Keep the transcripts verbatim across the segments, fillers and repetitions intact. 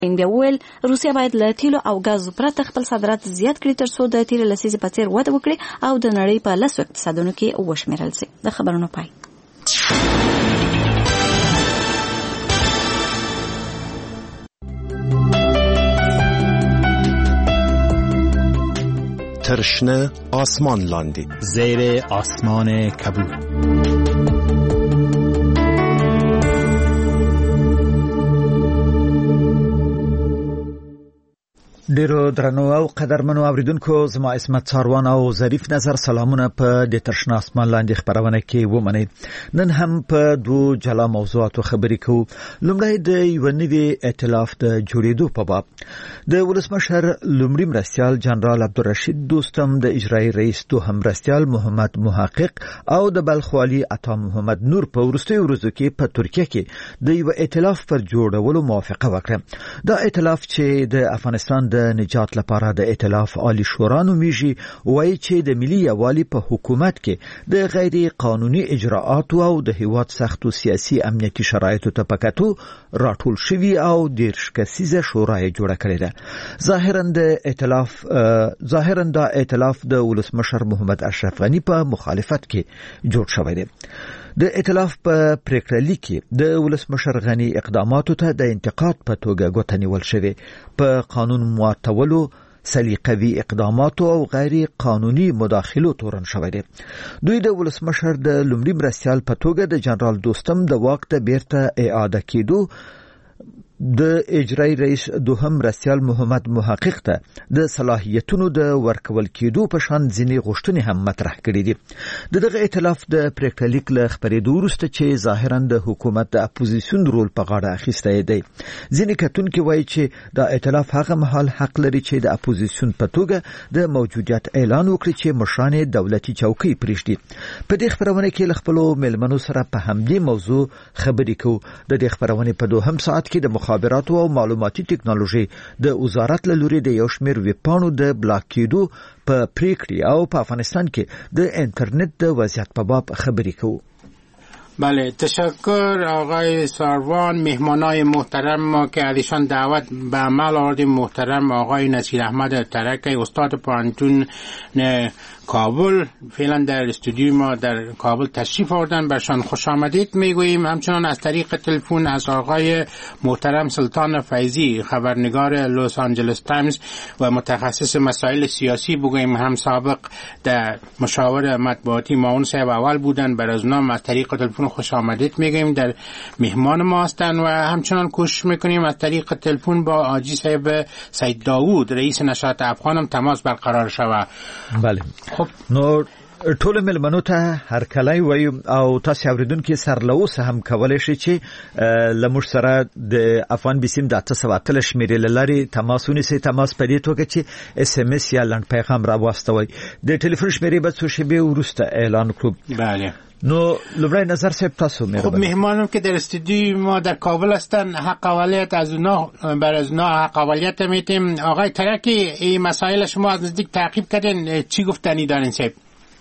این بیا ویل روسیه باید له تیلو او غاز پرته خپل صادرات زیات کړي تر څو د تیلو لسیزې په څیر وده وکړي او د نړۍ په لسو اقتصادونو کې وشمیرل شي. د خبرونو پای. ترشنه آسمان لاندی زیر آسمان کبود. ډیرو درنو او قدرمنو اوریدونکو، زما اسمت څاروان او ظریف نظر سلامونه په د ترشنه آسمان لاندې خبرونه کې ومنئ. نن هم په دوه جلا موضوعاتو خبرې کوو. لومړی د یو نوي ائتلاف د جوړېدو په باب. د ولسمشر لومړي مرستیال جنرال عبدالرشید دوستم، د اجرایي رئیس دوهم مرستیال محمد محقق او د بلخ والي عطا محمد نور په وروستیو ورځو کې په ترکیه کې د یو ائتلاف پر جوړولو موافقه وکړه. دا ائتلاف چې د افغانستان د نجات لپاره د ائتلاف عالی شورا نومیږي، وایي چې د ملي یووالي په حکومت کې د غیر قانوني اجراءاتو او د هیواد سختو سیاسي امنیتي شرایطو ته پکاتو راټول شوی او دیرش کسیزه شورا یې جوړه کړې ده. ظاهرا د ائتلاف ظاهرا د ائتلاف د ولسمشر محمد اشرف غنی په مخالفت کې جوړ شوی دی. د ائتلاف په پریکړه کې د ولسمشر غنی اقداماتو ته د انتقاد په توګه ګوته نیول شوی، په قانون ماتولو، سلیقوي اقداماتو او غیر قانوني مداخلو تورن شوی دی. دوی د ولسمشر د لومړي مرستیال په توګه د جنرال دوستم د واک ته بیرته اعاده کېدو، د اجرایي رئیس دوهم مرستیال محمد محقق ته د صلاحیتونو د ورکول کېدو په شان ځینې غوښتنې هم مطرح کړې دي. د دغه ائتلاف د پریکړه لیک له خبرېدو وروسته چې ظاهرا د حکومت د اپوزیسیون رول په غاړه اخیستی دی، ځینې کتونکي وایي چې دا ائتلاف هغه مهال حق لري چې د اپوزیسیون په توګه د موجودیت اعلان وکړي چې مشران دولتي چوکۍ پرېږدي. په دې خبرونه کې له خپلو مېلمنو سره په همدې موضوع خبرې کوو. د دې خبرونې په دوهم ساعت کې د مخابراتو او معلوماتي ټکنالوژي د وزارت له لوري د یو شمېر ویبپاڼو د بلاک کېدو په پریکړې او په افغانستان کې د انټرنیټ د وضعیت په باب خبرې کوو. بله، تشکر آقای ساروان. مهمانای محترم ما که ازشان دعوت به عمل آوردیم، محترم آقای نصیر احمد ترکی، استاد پانتون کابل، فعلا در استودیوی ما در کابل تشریف آوردن، برشان خوش آمدید میگوییم. همچنان از طریق تلفن از آقای محترم سلطان فیضی، خبرنگار لس آنجلس تایمز و متخصص مسائل سیاسی بگوییم، هم سابق در مشاور مطبوعاتی معاون صاحب اول بودن، بر از نام از طریق تلفن خوش آمدید میگوییم، در مهمان ما هستند. و همچنان کوشش میکنیم از طریق تلفن با آجی صاحب سید داوود، رئیس نشاط افغان، هم تماس برقرار شود. بله، خب نو ټول ملمنو ته هر کله وي او تاسو اوریدونکو سره له اوسه هم کولای شئ چې لمر سره د افغان بسیم د تاسو واتل شمیرې لاري تماسونه سي تماس په دې توګه چې اس ام اس یا لنډ پیغام را واستوي. د ټلیفون شمیرې به څو شی به ورسته اعلان کړو. بله. نو لبرای نظر صاحب تاسو مهربانی. خب مهمانم که در استودیوی ما در کابل هستن، حق اولیت از اونا بر از اونا حق اولیت میتیم. آقای ترکی، این مسائل شما از نزدیک تعقیب کردین، چی گفتنی دارین صاحب؟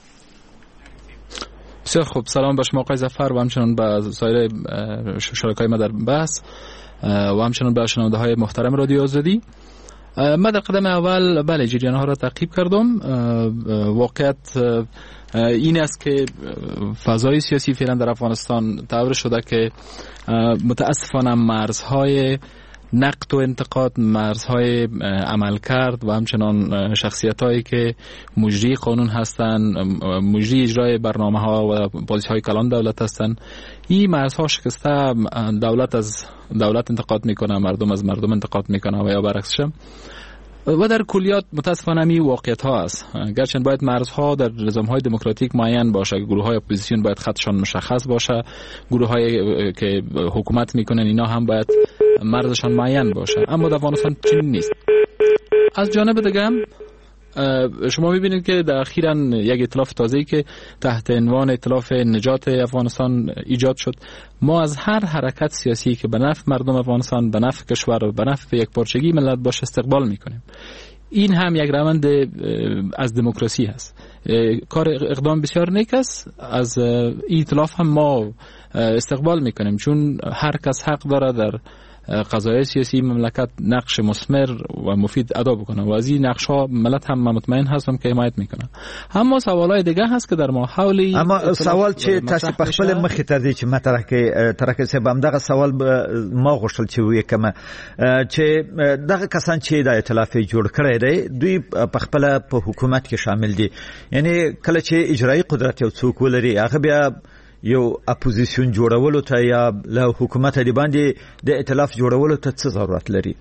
بسیار خوب. سلام به شما آقای ظفر و همچنان به سایر شرکای ما در بحث و همچنان به شنونده های محترم رادیو آزادی. من در قدم اول بله جریان ها را تعقیب کردم. واقعیت این است که فضای سیاسی فعلا در افغانستان طور شده که متاسفانه مرزهای نقد و انتقاد، مرزهای عمل کرد و همچنان شخصیت هایی که مجری قانون هستند، مجری اجرای برنامه ها و پالیسی های کلان دولت هستند، این مرزها شکسته. دولت از دولت انتقاد میکنه، مردم از مردم انتقاد میکنه و یا برعکسش. و در کلیات متاسفانه می واقعیت ها است. گرچند باید مرزها در نظام های دموکراتیک معین باشه، گروه های اپوزیسیون باید خطشان مشخص باشه، گروه هایی که حکومت میکنن اینا هم باید مرزشان معین باشه، اما در افغانستان چنین نیست. از جانب دیگه هم شما میبینید که در اخیراً یک ائتلاف تازه‌ای که تحت عنوان ائتلاف نجات افغانستان ایجاد شد، ما از هر حرکت سیاسی که به نفع مردم افغانستان، به نفع کشور و به نفع یکپارچگی ملت باشه استقبال میکنیم. این هم یک روند از دموکراسی هست. کار اقدام بسیار نیک است. از ائتلاف هم ما استقبال میکنیم، چون هر کس حق داره در قضایای سیاسی مملکت نقش مثمر و مفید ادا بکنه و از این نقش ها ملت هم مطمئن هستم که حمایت میکنه. اما سوالای دیگه هست که در ماحول اما سوال چې تاسو په خپل مخ ته دي چې مطرح کې ترکه سبب هم دغه سوال ما غوښتل چې وي کما چې دغه کسان چې د ائتلاف جوړ کړی دی دوی په خپل په حکومت کې شامل دي، یعنی کله چې اجرایی قدرت یو څوک ولري هغه بیا یو اپوزیشن جوړولو ته یا له حکومت دی باندې د ائتلاف جوړولو ته څه ضرورت لري؟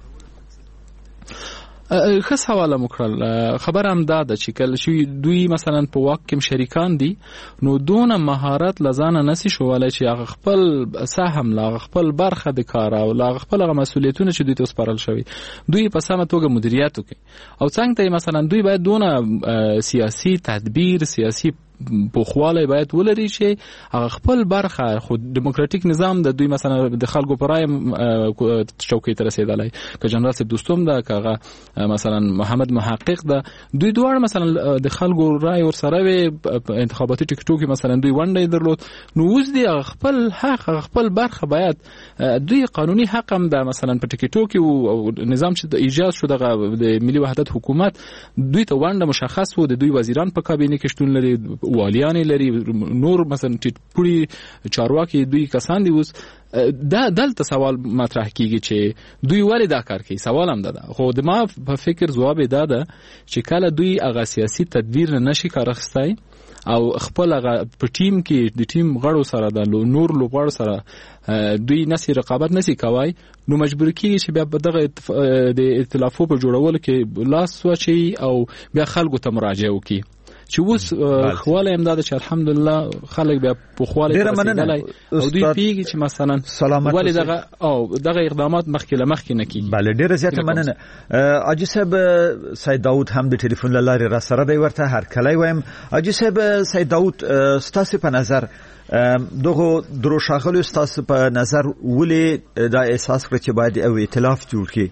ښه سوال مو کړل. خبر هم دا ده چې کله چې دوی مثلا په واک کې شریکان دي نو دونه مهارت لزانه نسی شووالی چې هغه خپل سهم لا خپل برخه د کار او لا خپل هغه مسولیتونه چې دوی ته سپارل شوی دوی په سمه توګه مدیریت وکړي او څنګه ته مثلا دوی باید دونه سیاسي تدبیر سیاسي بوخواله باید ولري چې هغه خپل برخه خو دموکراتیک نظام د دوی مثلا د خلکو پرای چوکۍ ته رسیدلی که جنرال صاحب دوستم ده که هغه مثلا محمد محقق ده دوی دوار مثلا د خلکو رای ور سره وي انتخاباتي ټیکټو کې مثلا دوی ونډه درلود نو اوس دی خپل حق خپل برخه باید دوی قانوني حق هم ده مثلا په ټیکټو کې او نظام چې ایجاد شو دغه د ملي وحدت حکومت دوی ته ونډه مشخص وو د دوی وزیران په کابینه کې شتون لري والیان لري نور مثلا ټیټپوړي چارواکي دوی کسان دي. اوس دا دلته سوال مطرح کیږي چې دوی ولې دا کار کوي. سوال هم ده خو د ما په فکر جواب دا ده چې کله دوی هغه سیاسي تدبیر نه نشي کار اخیستی او خپل هغه په ټیم کې د ټیم غړو سره د نور لوبغاړو سره دوی نسی رقابت نسی کوي نو مجبور کیږي چې بیا دغه د ائتلافو په جوړولو کې لاس واچي او بیا خلکو ته مراجعه وکړي چې اوس خواله امداد چې الحمدلله خلک بیا په خواله رسیدلی او دوی پیږي چې مثلا ولې دغه او دغه اقدامات مخکې له مخکې نه کیږي. بله ډیره زیاته مننه. اجي صاحب سید داود هم د ټلیفون له لارې را سره دی ورته هر کله وایم. اجي صاحب سید داود ستاسو په نظر دغه درو شاغلو ستاسو په نظر ولې دا احساس کړی چې باید او ائتلاف جوړ کړي؟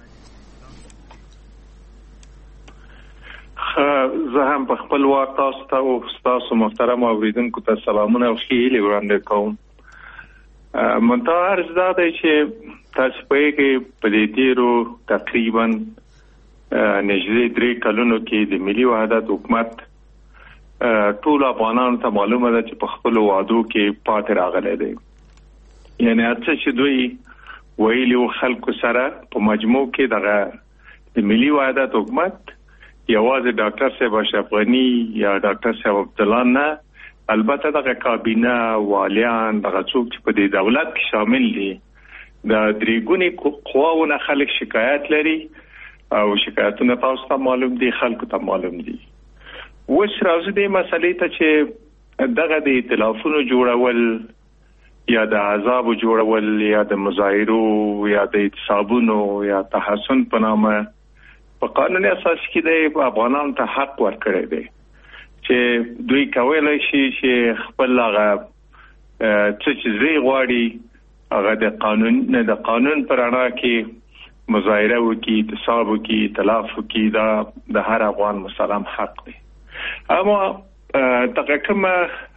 زه هم په خپل وار تاسو ته او تاسو محترم اوریدونکو ته سلامونه او ښې هیلې وړاندې کوم. منتها عرض دا دی چې تاسو پوهیږئ په دې تېرو تقریبا نږدې درې کلونو کې د ملي وحدت حکومت ټول افغانانو ته معلومه ده چې په خپلو وعدو کې پاتې راغلی دی. یعنې هر څه چې دوی ویلي وو خلکو سره په مجموع کې دغه د ملي وحدت حکومت یوازې ډاکټر صاحب اشرف غني یا ډاکټر صاحب عبدالله نه، البته دغه کابینه والیان دغه څوک چې په دې دولت کې شامل دي د درې ګونې قواوو نه خلک شکایت لري او شکایتونه تاسو ته معلوم دي خلکو ته معلوم دي. اوس راځو دې مسلې ته چې دغه د ائتلافونو جوړول یا د احزابو جوړول یا د مظاهرو یا د اعتصابونو یا تحسن په نامه په قانوني اساس کې د افغانانو ته حق ورکړی دی چې دوی کولی شي چې خپل هغه څه چې زی غواړي هغه د قانون نه د قانون پر رڼا کې مظاهره وکړي اعتصاب وکړي ائتلاف وکړي دا د هر افغان مسلمان حق دی. اما دغه کومه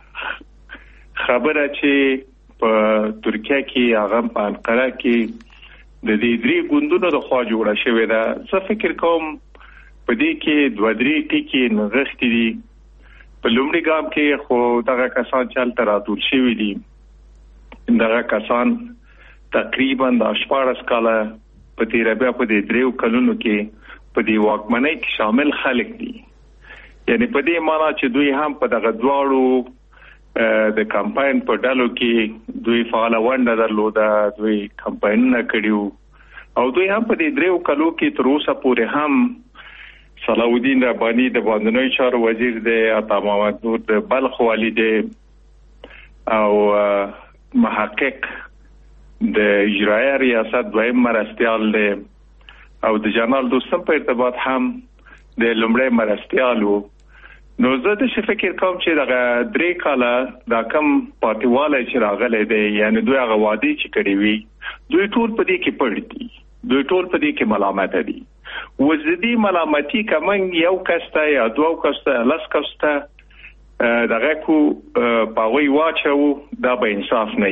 خبره چې په ترکیه کې هغه په انقره کې د دې درې ګوندونو د خوا جوړه شوې ده، زه فکر کوم په دې کې دوه درې ټکي نغښتې دي. په لومړي ګام کې خو دغه کسان چې هلته راټول شوي دي دغه کسان تقریبا د شپاړس کاله په تېره بیا په دې دریو کلونو کې په دې واکمنۍ کې شامل خلک دي. یعنی په دې معنا چې دوی هم په دغه دواړو د کمپاین په ډالو کې دوی فعاله ونډه درلوده، دوی کمپاینونه کړیو او دوی هم په دې دریو کلو کې تر اوسه پورې هم صلاح الدین رباني د باندنوي چارو وزیر دی، عطا محمد نور د بلخ والی دی او محقق د اجرایه ریاست دویم مرستیال دی او د جنرال دوستم په ارتباط هم د لومړی مرستیال وو. نو زه د شي فکر کوم چې دغه درې کاله دا کم پاتېوالی چې راغلی دی یعنی دوی هغه وعدې چې کړې وي دوی ټول په دې کې پړ دي، دوی ټول په دې کې ملامته دي. اوس د دې ملامتي که موږ یو کس ته یا دوه کس ته لس کس ته دغه کو په هغوی واچوو دا به انصاف نه وي.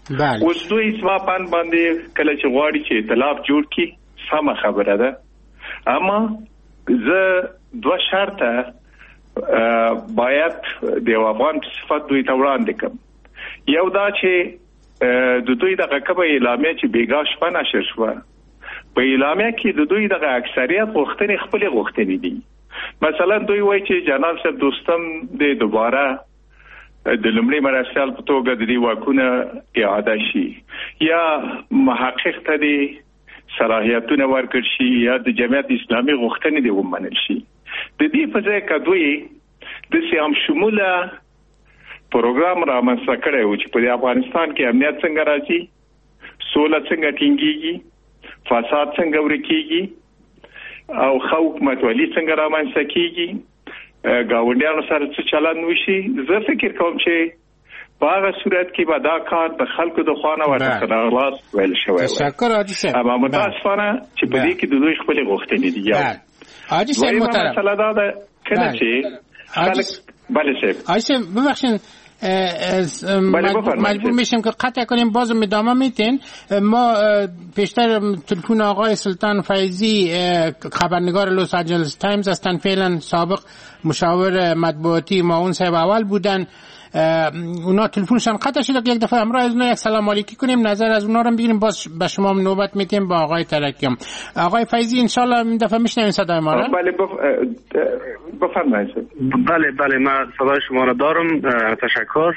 بله. اوس دوی اسماپان باندې کله چې غواړي چې ائتلاف جوړ کړي سم خبره ده، اما زه دوه شرطه باید د افغان صفات دوی ته وړاندې کوم. یو دا چې د دوی د غکبه اعلامیه چې بیګا شپه نشر شوه، په اعلامیه کې د دوی د اکثریت غوښتنې خپل غوښتنې دي. مثلا دوی وایي چې جنرال صاحب دوستم د دوباره د لمړي مرستیال په توګه د دې واکونه اعاده شي، یا محقق ته دي صلاحیتونه ورکړ شي، یا د جمعیت اسلامي غوښتنې دي ومنل شي. د دې په ځای کې دوی د سیام شموله پروګرام را منځته کړی و چې په افغانستان کې امنیت څنګه راځي، سوله څنګه ټینګیږي، فساد څنګه ورکیږي او خو حکومتولي څنګه را منځته کیږي، گاونډیانو سره څه چلند وشي. زه فکر کوم چې په هغه صورت کې به دا کار د خلکو د خوانه ورته خلاص ویل شوی و. تشکر حاجی صاحب. اما متاسفانه چې په دې کې د دوی خپل غوښتنې دي. یا حاجی صاحب محترم، مسئله دا ده کله چې خلک بله صاحب حاجی صاحب ببخشید مجبور میشیم که قطع کنیم، باز ادامه میتین. ما پیشتر تلفن آقای سلطان فیضی خبرنگار لس آنجلس تایمز هستن، فعلا سابق مشاور مطبوعاتی معاون صاحب اول بودن. اونا تلفنشان قطع شده که یک دفعه همراه از اونا یک سلام علیکی کنیم، نظر از اونا رو بگیریم، باز به شما نوبت میتیم با آقای ترکی. آقای فیضی انشالله این دفعه میشنویم صدای ما را؟ بله بفرمایید. بله بله من صدای شما را دارم، تشکر.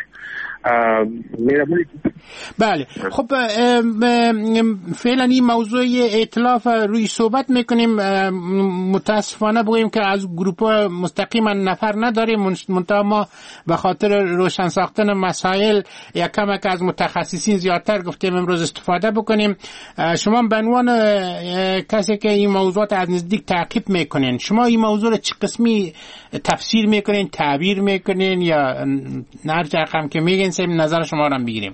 بله خب فعلا این موضوع ائتلاف روی صحبت میکنیم. متاسفانه بگوییم که از گروپ مستقیما نفر نداریم، منتها ما به خاطر روشن ساختن مسائل یک کمک از متخصصین زیادتر گفتیم امروز استفاده بکنیم. شما به عنوان کسی که این موضوعات از نزدیک تعقیب میکنین، شما این موضوع چه قسمی تفسیر میکنین، تعبیر میکنین، یا هر رقم که میگین سیم نظر شما رو بگیریم؟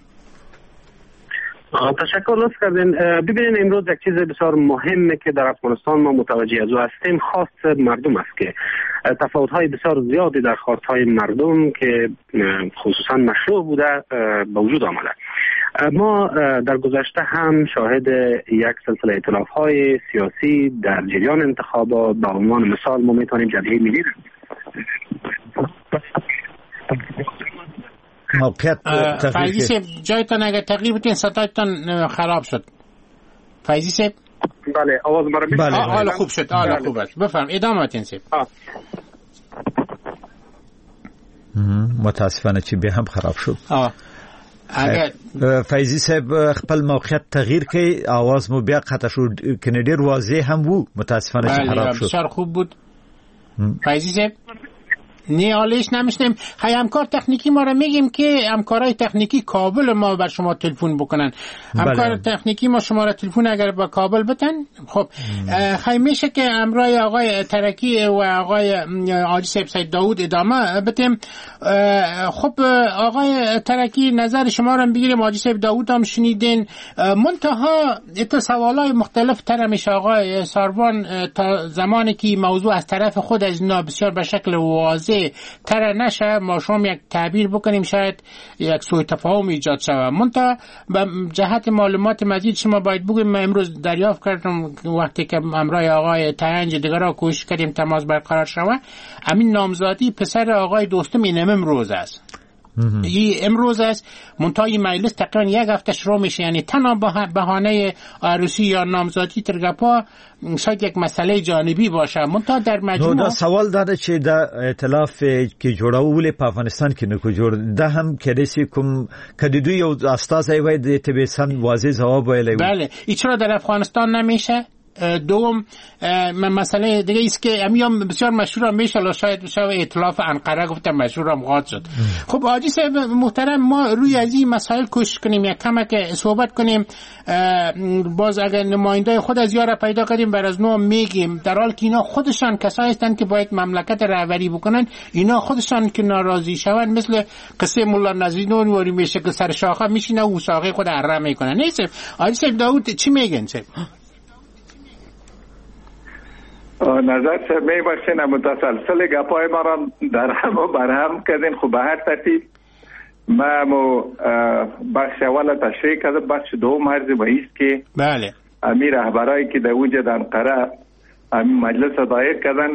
تشکر لطف کردین. ببینید امروز یک چیز بسیار مهمه که در افغانستان ما متوجه از او هستیم، خاص مردم است که تفاوت‌های بسیار زیادی در خواست‌های مردم که خصوصا مشروع بوده به وجود آمده. ما در گذشته هم شاهد یک سلسله ائتلاف‌های سیاسی در جریان انتخابات، به عنوان مثال ما می‌توانیم جبهه ملی موقعیت فیضی صاحب جایتان اگر تغییر بتین صدایتان خراب شد. فیضی صاحب بله آواز مرا میاد؟ بله حالا خوب شد، حالا خوب است. بفرم ادامه بدین صاحب. متاسفانه چې به هم خراب شد. آه. اگر فیضی صاحب خپل موقعیت تغییر کړي، आवाज مو بیا قطع شو، کنه ډیر واضح هم وو، متاسفانه چې خراب شد. بسیار خوب بود. فیضی صاحب نه حالش نمیشنیم. خیلی همکار تکنیکی ما رو میگیم که همکارای تکنیکی کابل ما بر شما تلفن بکنن. همکار تکنیکی ما شما را تلفن اگر با کابل بتن. خب خیلی میشه که امرای آقای ترکی و آقای حاجی صاحب سید داود ادامه بتیم. خب آقای ترکی نظر شما را بگیریم، حاجی صاحب داود هم شنیدین. منتها ایت سوالای مختلف تر میشه آقای ساروان، تا زمانی که موضوع از طرف خود از اینا بسیار به شکل واضح تر نشه، ما شما یک تعبیر بکنیم شاید یک سوء تفاهم ایجاد شود. منتها به جهت معلومات مزید شما باید بگویم. من امروز دریافت کردم وقتی که امرای آقای تاینج دیگرها کوشش کردیم تماس برقرار شود، همین نامزادی پسر آقای دوستم این امروز است. این امروز است، منتهای مجلس تقریبا یک هفته شروع میشه، یعنی تنها بهانه عروسی یا نامزادی ترگپا شاید یک مسئله جانبی باشه. منتها در مجموع دا سوال داده چې دا ائتلاف کې جوړول په افغانستان کې نه کو جوړ ده، هم کله چې کوم کدی دوی یو استاد وای د تبسن واضح جواب ویلی. بله این چرا در افغانستان نمیشه؟ دوم مسئله دیگه است که امیام بسیار مشهور میشه، شاید شاید ائتلاف انقره گفتم مشهور هم قاطع شد. خب حاجی صاحب محترم، ما روی از این مسائل کوشش کنیم یک کمک صحبت کنیم. باز اگر نماینده خود از یارا پیدا کردیم بر از نو میگیم، در حال که اینا خودشان کسایی هستند که باید مملکت رهبری بکنن، اینا خودشان که ناراضی شوند مثل قصه مولا نزیدون وری میشه که سر شاخه میشینه و ساقه خود اره میکنه. نیست حاجی صاحب داود چی میگن صاحب؟ نظر صاحب می باشین متسلسل گپای ما را در هم و بر هم کردین. خب به هر ترتیب ما مو بخش اول تشریح کردم. بخش دوم عرض به است که بله امیر رهبرایی که در وجود انقره امیر مجلس دایر کردن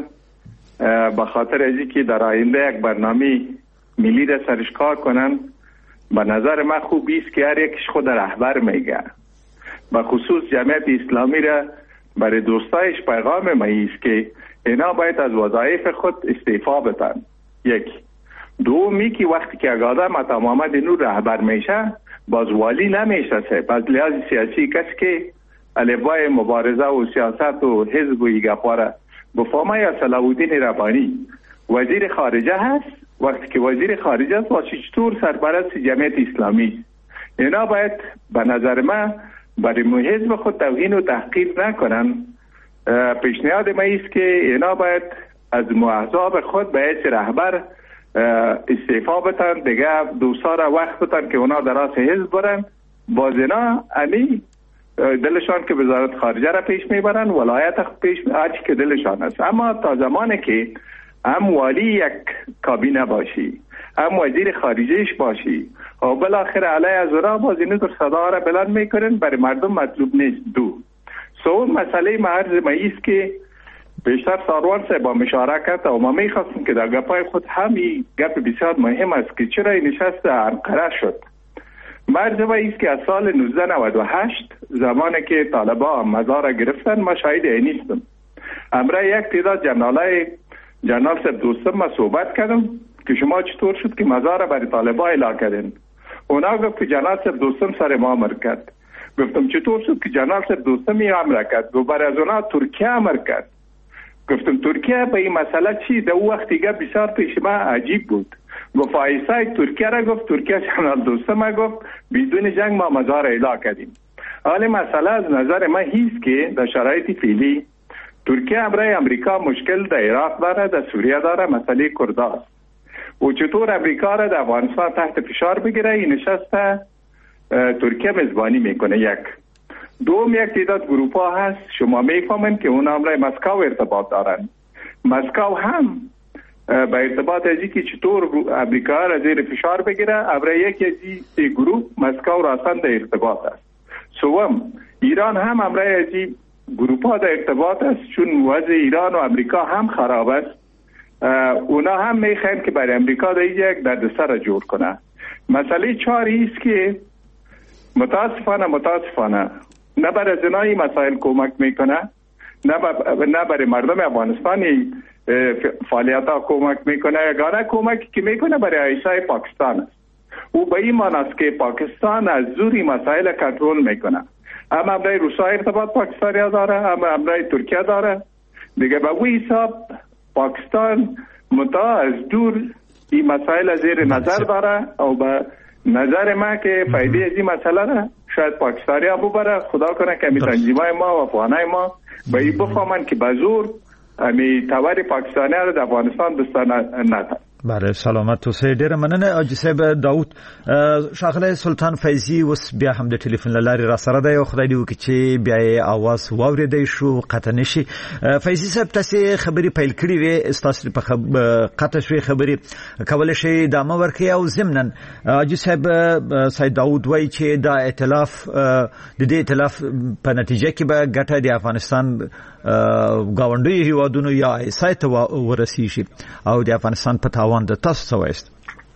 به خاطر ازی که در آینده یک برنامه ملی را سرش کار کنن، به نظر من خوب است که هر یکش خود رهبر میگه. به خصوص جمعیت اسلامی را برای دوستایش پیغام ما است که اینا باید از وظایف خود استعفا بدن. یک دومی که وقتی که یک آدم تماما اینو رهبر میشه باز والی نمیشه. پس لحاظ سیاسی کسی که الفبای مبارزه و سیاست و حزب و ایگپاره بفهمه یا صلاح الدین ربانی وزیر خارجه هست، وقتی که وزیر خارجه است واسه چطور سرپرست جمعیت اسلامی. اینا باید به نظر من برای حزب خود توهین و تحقیر نکنن. پیشنهاد ما است که اینا باید از احزاب خود به حیث رهبر استعفا بدن، دیگه دوستا را وقت بدن که اونا در راس حزب برن. باز اینا امی دلشان که وزارت خارجه را پیش میبرن، ولایت پیش هرچی که دلشان است. اما تا زمانی که هم والی یک کابینه باشی، هم وزیر خارجهش باشی و بالاخره علیه از را باز اینو در صدا را بلند میکنن، برای مردم مطلوب نیست. دو سوم مسئله معرض ما است که بیشتر ساروان صاحب با مشارکت و ما میخواستیم که در گپای خود همی گپ بسیار مهم است که چرا این نشست انقره شد. مرز ما است که از سال نوزده نود و هشت زمانی که طالبا مزار گرفتن ما شاهد این نیستم. امره یک تعداد جنرالای جنرال صاحب دوستم ما صحبت کردم که شما چطور شد که مزار برای طالبا اعلام کردن. اونا گفت که جنرال صاحب دوستم سر ما امر کرد. گفتم چطور شد که جنرال صاحب دوستم این امر کرد؟ گفت برای از اونا ترکیه امر کرد. گفتم ترکیه به این مسئله چی؟ در اون وقت دیگه بسیار پیش ما عجیب بود. گفت آیسای ترکیه را گفت، ترکیه جنرال دوستم را گفت بدون جنگ ما مزار اعلام کردیم. حالا مسئله از نظر من هیست که در شرایط فعلی ترکیه امرای امریکا مشکل در عراق داره، در سوریه داره، مسئله کرداست. و چطور امریکا را در افغانستان تحت فشار بگیره؟ این نشست ترکیه میزبانی میکنه. یک دوم یک تعداد گروپ ها هست شما میفهمین که اون امرای مسکو ارتباط دارن. مسکو هم به ارتباط ازی که چطور امریکا را زیر فشار بگیره، امرای یک ازی گروپ مسکو راستن در ارتباط است. سوم ایران هم امرای ازی گروپ ها در ارتباط است، چون وضع ایران و امریکا هم خراب است. اونا هم میخواین که برای امریکا در یک دردسر جور کنه. مسئله چهاری است که متاسفانه متاسفانه نه برای زنای مسائل کمک میکنه، نه, نه برای مردم افغانستانی فعالیت ها کمک میکنه. یگانه کمکی که میکنه برای عیشای پاکستان است. او به این معنی است که پاکستان از زوری مسائل کنترل میکنه. هم امرای روسا ارتباط پاکستانی داره، هم امرای ترکیه داره. دیگه به وی حساب پاکستان متا از دور این مسائل زیر نظر داره و به نظر ما که فایده از این مسئله را شاید پاکستانی ها ببره. خدا کنه که امی تنظیمای ما و افغانای ما به این بفهمن که به زور امی تواری پاکستانی را در افغانستان دستان نده. بله سلامت توسه ډیره مننه. حاجي صاحب داود ښاغلی سلطان فیضي اوس بیا هم د ټلیفون له لارې را سره دی او خدای دې وکړي چې بیا یې اواز واورېدی شو قطع نه شي. فیضي صاحب تاسې خبرې پیل کړې وې، ستاسو په قطع شوې خبرې کولی شئ ادامه ورکړئ او ضمناً حاجي صاحب سید داود وایي چې دا ائتلاف د دې ائتلاف په نتیجه کې به ګټه د افغانستان ګاونډیو هیوادونو یا ایسای ته ورسیږي او د افغانستان په تاوان ده. تاسو څه وایست؟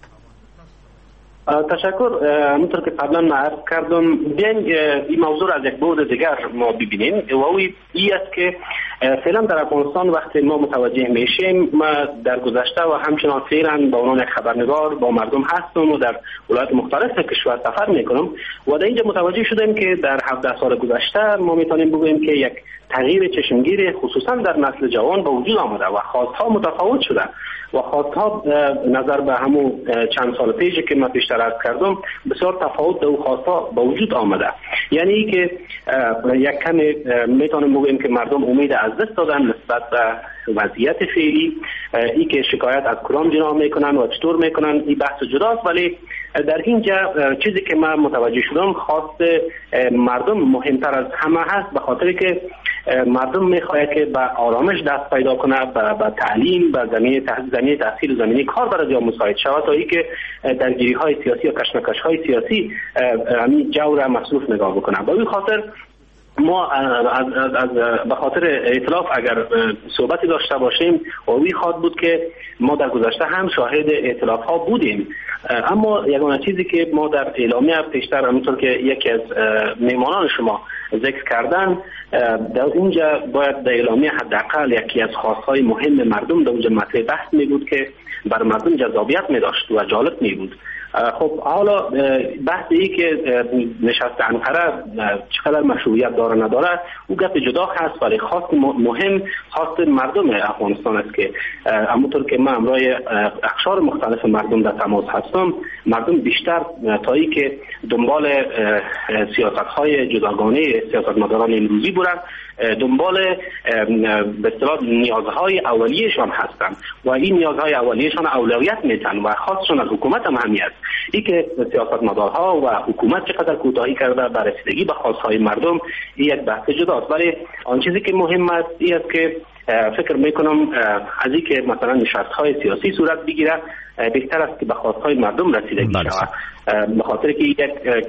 تشکر. همونطور که قبلا من عرض کردم بیاین این موضوع از یک بعد دیگر ما ببینیم و این است که فعلا در افغانستان وقتی ما متوجه میشیم، ما در گذشته و همچنان فعلا به عنوان خبرنگار با مردم هستم و در ولایات مختلف کشور سفر میکنم و در اینجا متوجه شدیم که در هفده سال گذشته ما میتونیم بگوییم که یک تغییر چشمگیر خصوصا در نسل جوان به وجود آمده و خواستها متفاوت شده و خواستها نظر به همون چند سال پیش که من پیشتر عرض کردم بسیار تفاوت در خواستها به وجود آمده. یعنی که یک کمی میتونیم بگوییم که مردم امید از دست دادن، نسبت به وضعیت فعلی. ای که شکایت از کدام جناح میکنن و چطور میکنن این بحث جداست، ولی در اینجا چیزی که من متوجه شدم خواست مردم مهمتر از همه هست، به خاطر که مردم میخواد که به آرامش دست پیدا کنه، به تعلیم، به زمینه زمینه تحصیل و زمینه کار برای جامعه مساعد شود تا اینکه درگیری های سیاسی و کشمکش های سیاسی همین جو را مصروف نگاه بکنه. به این خاطر ما از, از, از به خاطر ائتلاف اگر صحبتی داشته باشیم و وی خواد بود که ما در گذشته هم شاهد ائتلاف ها بودیم، اما یگانه چیزی که ما در اعلامیه پیشتر همونطور که یکی از میمانان شما ذکر کردن، در اینجا باید در اعلامیه حداقل یکی از خواستهای مهم مردم در اونجا مطرح بحث می بود که بر مردم جذابیت می داشت و جالب می بود. خب حالا بحث ای که نشست انقره چقدر مشروعیت داره نداره او گپ جدا هست، ولی خواست مهم خواست مردم افغانستان است که همونطور که من امروز اقشار مختلف مردم در تماس هستم، مردم بیشتر تا ای که دنبال سیاست های جداگانه سیاستمداران امروزی بودن، دنبال به اصطلاح نیازهای اولیه‌شان هستند و این نیازهای اولیه‌شان اولویت میتن و خاصشون از حکومت هم همی است. ای که سیاستمدارها و حکومت چقدر کوتاهی کرده در رسیدگی به خواستهای مردم این یک بحث جداست، ولی آن چیزی که مهم است این است که فکر میکنم از این که مثلا نشست‌های سیاسی صورت بگیره بهتر است که به خواستهای مردم رسیدگی شود، به خاطر که یک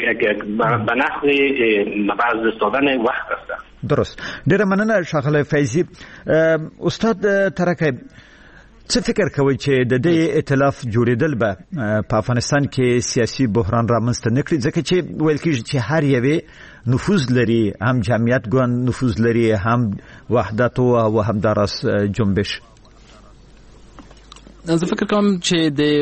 به نحو بعض دادن وقت است. درست. ډیره مننه ښاغلی فیضي. استاد ترکه څه فکر کوي چې د دې ائتلاف جوړېدل به په افغانستان کې سیاسي بحران رامنځته نه کړي، ځکه چې ویل کېږي چې هر یوې نفوذ لري، هم جمعیت ګوند نفوذ لري، هم وحدت او هم دراس جنبش. زه فکر کوم چې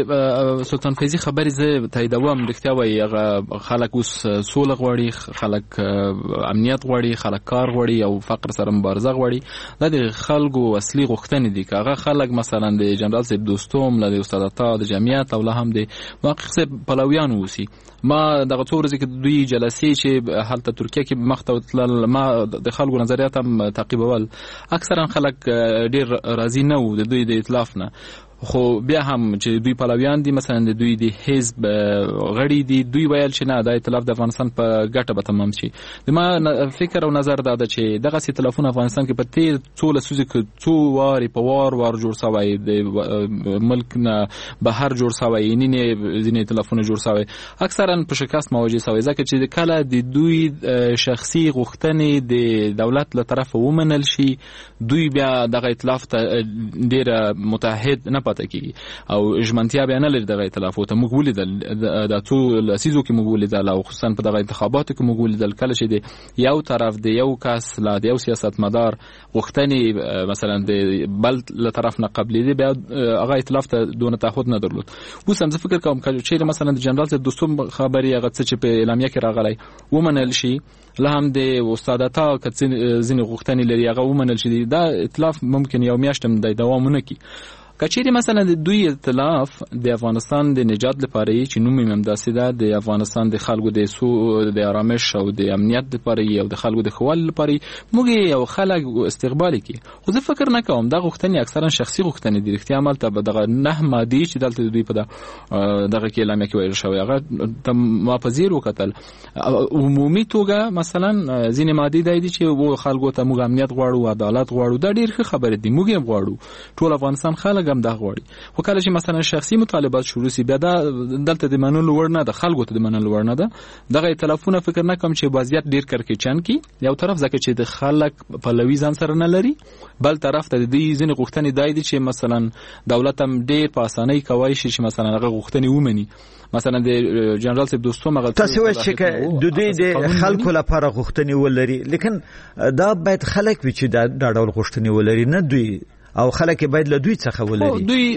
د سلطان فیضي خبرې زه تاییدوم. رښتیا وایي هغه خلک اوس سوله غواړي، خلک امنیت غواړي، خلک کار غواړي او فقر سره مبارزه غواړي. دا د خلکو اصلي غوښتنې دي که هغه خلک مثلا د جنرال صاحب دوستوم له د استاد عطا د جمعیت او له هم د محقق صاحب پلویان اوسي. ما دغه څو ورځې کې دوی جلسې چې هلته ترکیه کې مخ ته تلل، ما د خلکو نظریات هم تعقیبول. اکثرا خلک ډېر راضي نه وو د دوی د ائتلاف نه، خو بیا هم چې دوی پلویان دي، مثلا د دوی د حزب غړي دي، دوی ویل چې نه دا ائتلاف د افغانستان په ګټه به تمام شي. د ما فکر او نظر دا ده چې دغه ائتلافونه افغانستان کې په تیر څو لسیزو کې څو وارې په وار وار جوړ شوی، د ملک نه بهر جوړ شوی، نه ځینې ائتلافونه جوړ شوی، اکثرا په شکست مواجه شوی، ځکه چې کله د دوی شخصي غوښتنې د دولت له طرفه ومنل شي، دوی بیا دغه ائتلاف ته ډېر متحد نه پاتې کیږي او ژمنتیا به نه لري. دغه ائتلاف ته موږ ولیدل د ټول لسیزو کې موږ ولیدل او خصوصا په دغه انتخاباتو کې موږ ولیدل کله چې د یو طرف د یو کس لا د یو سیاستمدار غوښتنې مثلا د بل له طرف نه قبلې دي، بیا هغه ائتلاف ته دونه تعهد نه درلود. اوس هم زه فکر کوم چې مثلا د جنرال صاحب دوستوم خبري هغه څه چې په اعلامیه کې راغلی ومنل شي، له هم د استاد عطا کڅ ځینې غوښتنې لري هغه ومنل شي، دا ائتلاف ممکن یو میاشت هم د دوام نه کوي. کچېری مثلا د دوی ائتلاف د افغانستان د نجات لپاره چې نوم یې ممداسي ده، د افغانستان د خلکو د سو د آرامش او د امنیت لپاره او د خلکو د خوال لپاره موږ یو خلک استقبال کی. خو زه فکر نه کوم دا غوښتنې اکثرا شخصي غوښتنې دي. رښتیا عمل ته دغه نه مادي چې دلته دوی په دغه کې اعلان کوي شوی هغه ما پذیر وکتل عمومي توګه مثلا ځینې مادي دی چې وو خلکو ته موږ امنیت غواړو، عدالت غواړو، دا ډېر ښه خبره دي، موږ هم غواړو، ټول افغانستان خلک هم دا غواړي. خو کله چې مثلا شخصي مطالبات شروع شي بیا دا دلته د منلو وړ نه ده، خلکو ته د منلو وړ نه ده. دغه ائتلافونه فکر نه کوم چې وضعیت ډیر کړکېچن کی، یو طرف ځکه چې د خلک په لوي ځان سره نه لري، بل طرف ته د دې ځینې غوښتنې دای دي چې مثلا دولت هم ډیر په اسانۍ کوي شي چې مثلا هغه غوښتنې ومني. مثلا د جنرال صاحب دوستوم هغه تاسو وایئ چې د دې د خلکو لپاره غوښتنې ولري، لیکن دا باید خلک وي چې دا ډول غوښتنې ولري، نه دوی، او خلک باید له دوی څخه ولري. دوی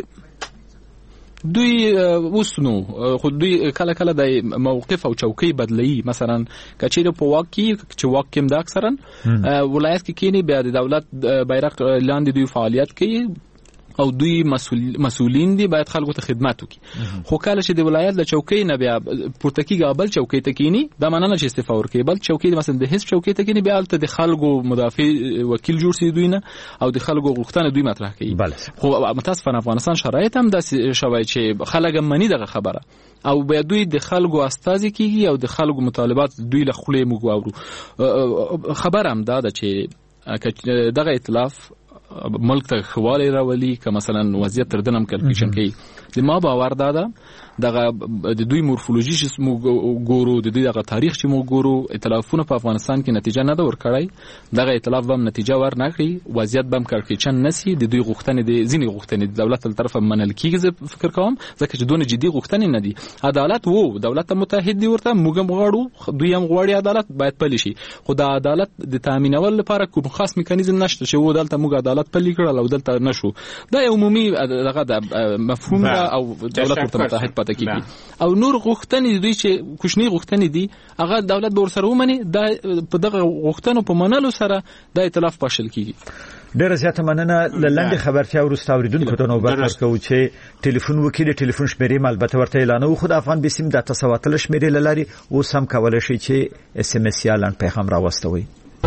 دوی وسنو خو دوی کله کله د موقف او چوکۍ بدلي. مثلا کچېره په واقعي چې واقعم دا اکثرا ولایت کې کینی بیا د دولت بیرغ لاندې دوی فعالیت کوي او دوی مسؤل مسؤلین دي باید خلکو ته خدمت وکړي. خو کله چې د ولایت له چوکۍ نه بیا پورته کیږي بل چوکۍ ته کینی دا معنی نه چې استعفا ورکړي، بل چوکۍ مثلا د حزب چوکۍ ته کینی بیا ته د خلکو مدافع وکیل جوړ شي دوی نه او د خلکو غوښتنه دوی مطرح کوي. خو متاسفانه افغانستان شرایط هم داسې شوی چې خلک منی دغه خبره او بیا دوی د خلکو استازي کیږي او د خلکو مطالبات دوی له خولې موږ واورو. خبر هم دا ده چې دغه ائتلاف ملک ته خواله راولي که مثلا وضعیت تر دنم کلکشن کوي. د ما باور دا ده دغه د دوی مورفولوژي چې موږ ګورو، د دوی دغه تاریخ چې موږ ګورو، ائتلافونه په افغانستان کې نتیجه نه ده ورکړی. دغه ائتلاف به نتیجه ورنکړي، وضعیت به کړکېچن نسی. د دوی غوښتنې د ځینې غوښتنې د دولت تر طرفه منل کیږي زه فکر کوم، ځکه چې دونه جدي غوښتنې نه دي. عدالت وو دولت متحد دی ورته موږ هم غواړو، دوی هم غواړي عدالت باید پلی شي، خو د عدالت د تامینول لپاره کوم خاص میکانیزم نشته چې و دلته موږ عدالت پلی کړل او دلته نشو. دا عمومي دغه د مفهوم او دولت ورته متحد پاتې کیږي. او نور غوښتنې دوی چې کوچنی غوښتنې دي هغه دولت به ورسره ومني، دا په دغه غوښتنو په منلو سره د ائتلاف پاشل کیږي. ډېر زیاته مننه. لنډه خبرتیا ورسته اوریدونکو ته نوبت ورکوو چې ټلیفون وکړي. د ټلیفون شمیرې البته ورته اعلانوو، خو د افغان بسیم د تسواتل شمیرې لاري اوس هم کولای شي چې اس ام اس یا لنډ پیغام راوستوي.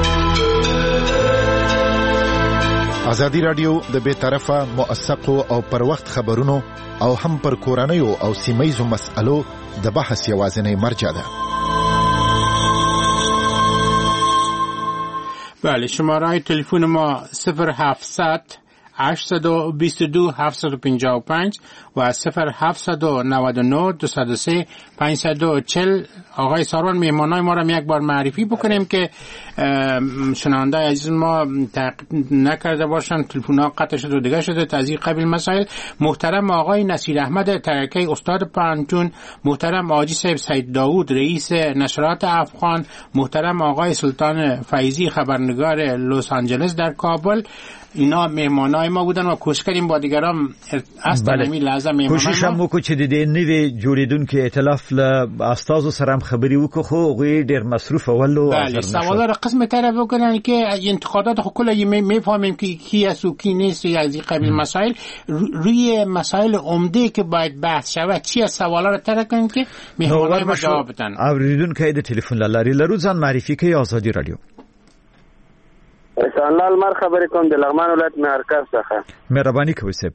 ازادي رادیو د بے طرفه موثقو او پر وخت خبرونو او هم پر کورنیو او سیمایزو مسألو د بحث یوازینی مرجع ده. بله شماره تلفن ما صفر هفتصد هشتصد و بیست و دو هفتصد و پنجاه و پنج و صفر هفتصد و نود و نه دویست و سه پانصد و چهل. آقای ساروان مهمانای ما را یک بار معرفی بکنیم که شنونده عزیز ما تعقیب نکرده باشند، تلفن‌ها قطع شده و دیگه شده. از این قبیل مسائل محترم آقای نصیر احمد ترکی استاد پانتون، محترم آجی صاحب سید داوود رئیس نشرات افغان، محترم آقای سلطان فیضی خبرنگار لس آنجلس در کابل، اینا مهمانای ما بودن و کوشش کردیم با دیگران اصلا نمی لازم مهمانای کوشش هم وکړو چې د دې نوې جوړیدونکو ائتلاف له استادو سره هم خبري وکړو، خو غوی ډیر مصروف ولو. بله سوالا را قسم طرف بکنن که انتقادات خو کلا میفهمیم که کی است و کی نیست از این قبیل مسائل. روی مسائل عمده که باید بحث شود چی از سوالا را طرح کنن که مهمانای ما جواب بدن. اوریدونکو د ټلیفون لاري لرو ځان معرفي کوي. آزادي رادیو احسان لال مر خبرې کوم د لغمان ولایت مرکز څخه. مهرباني کوئ صاحب.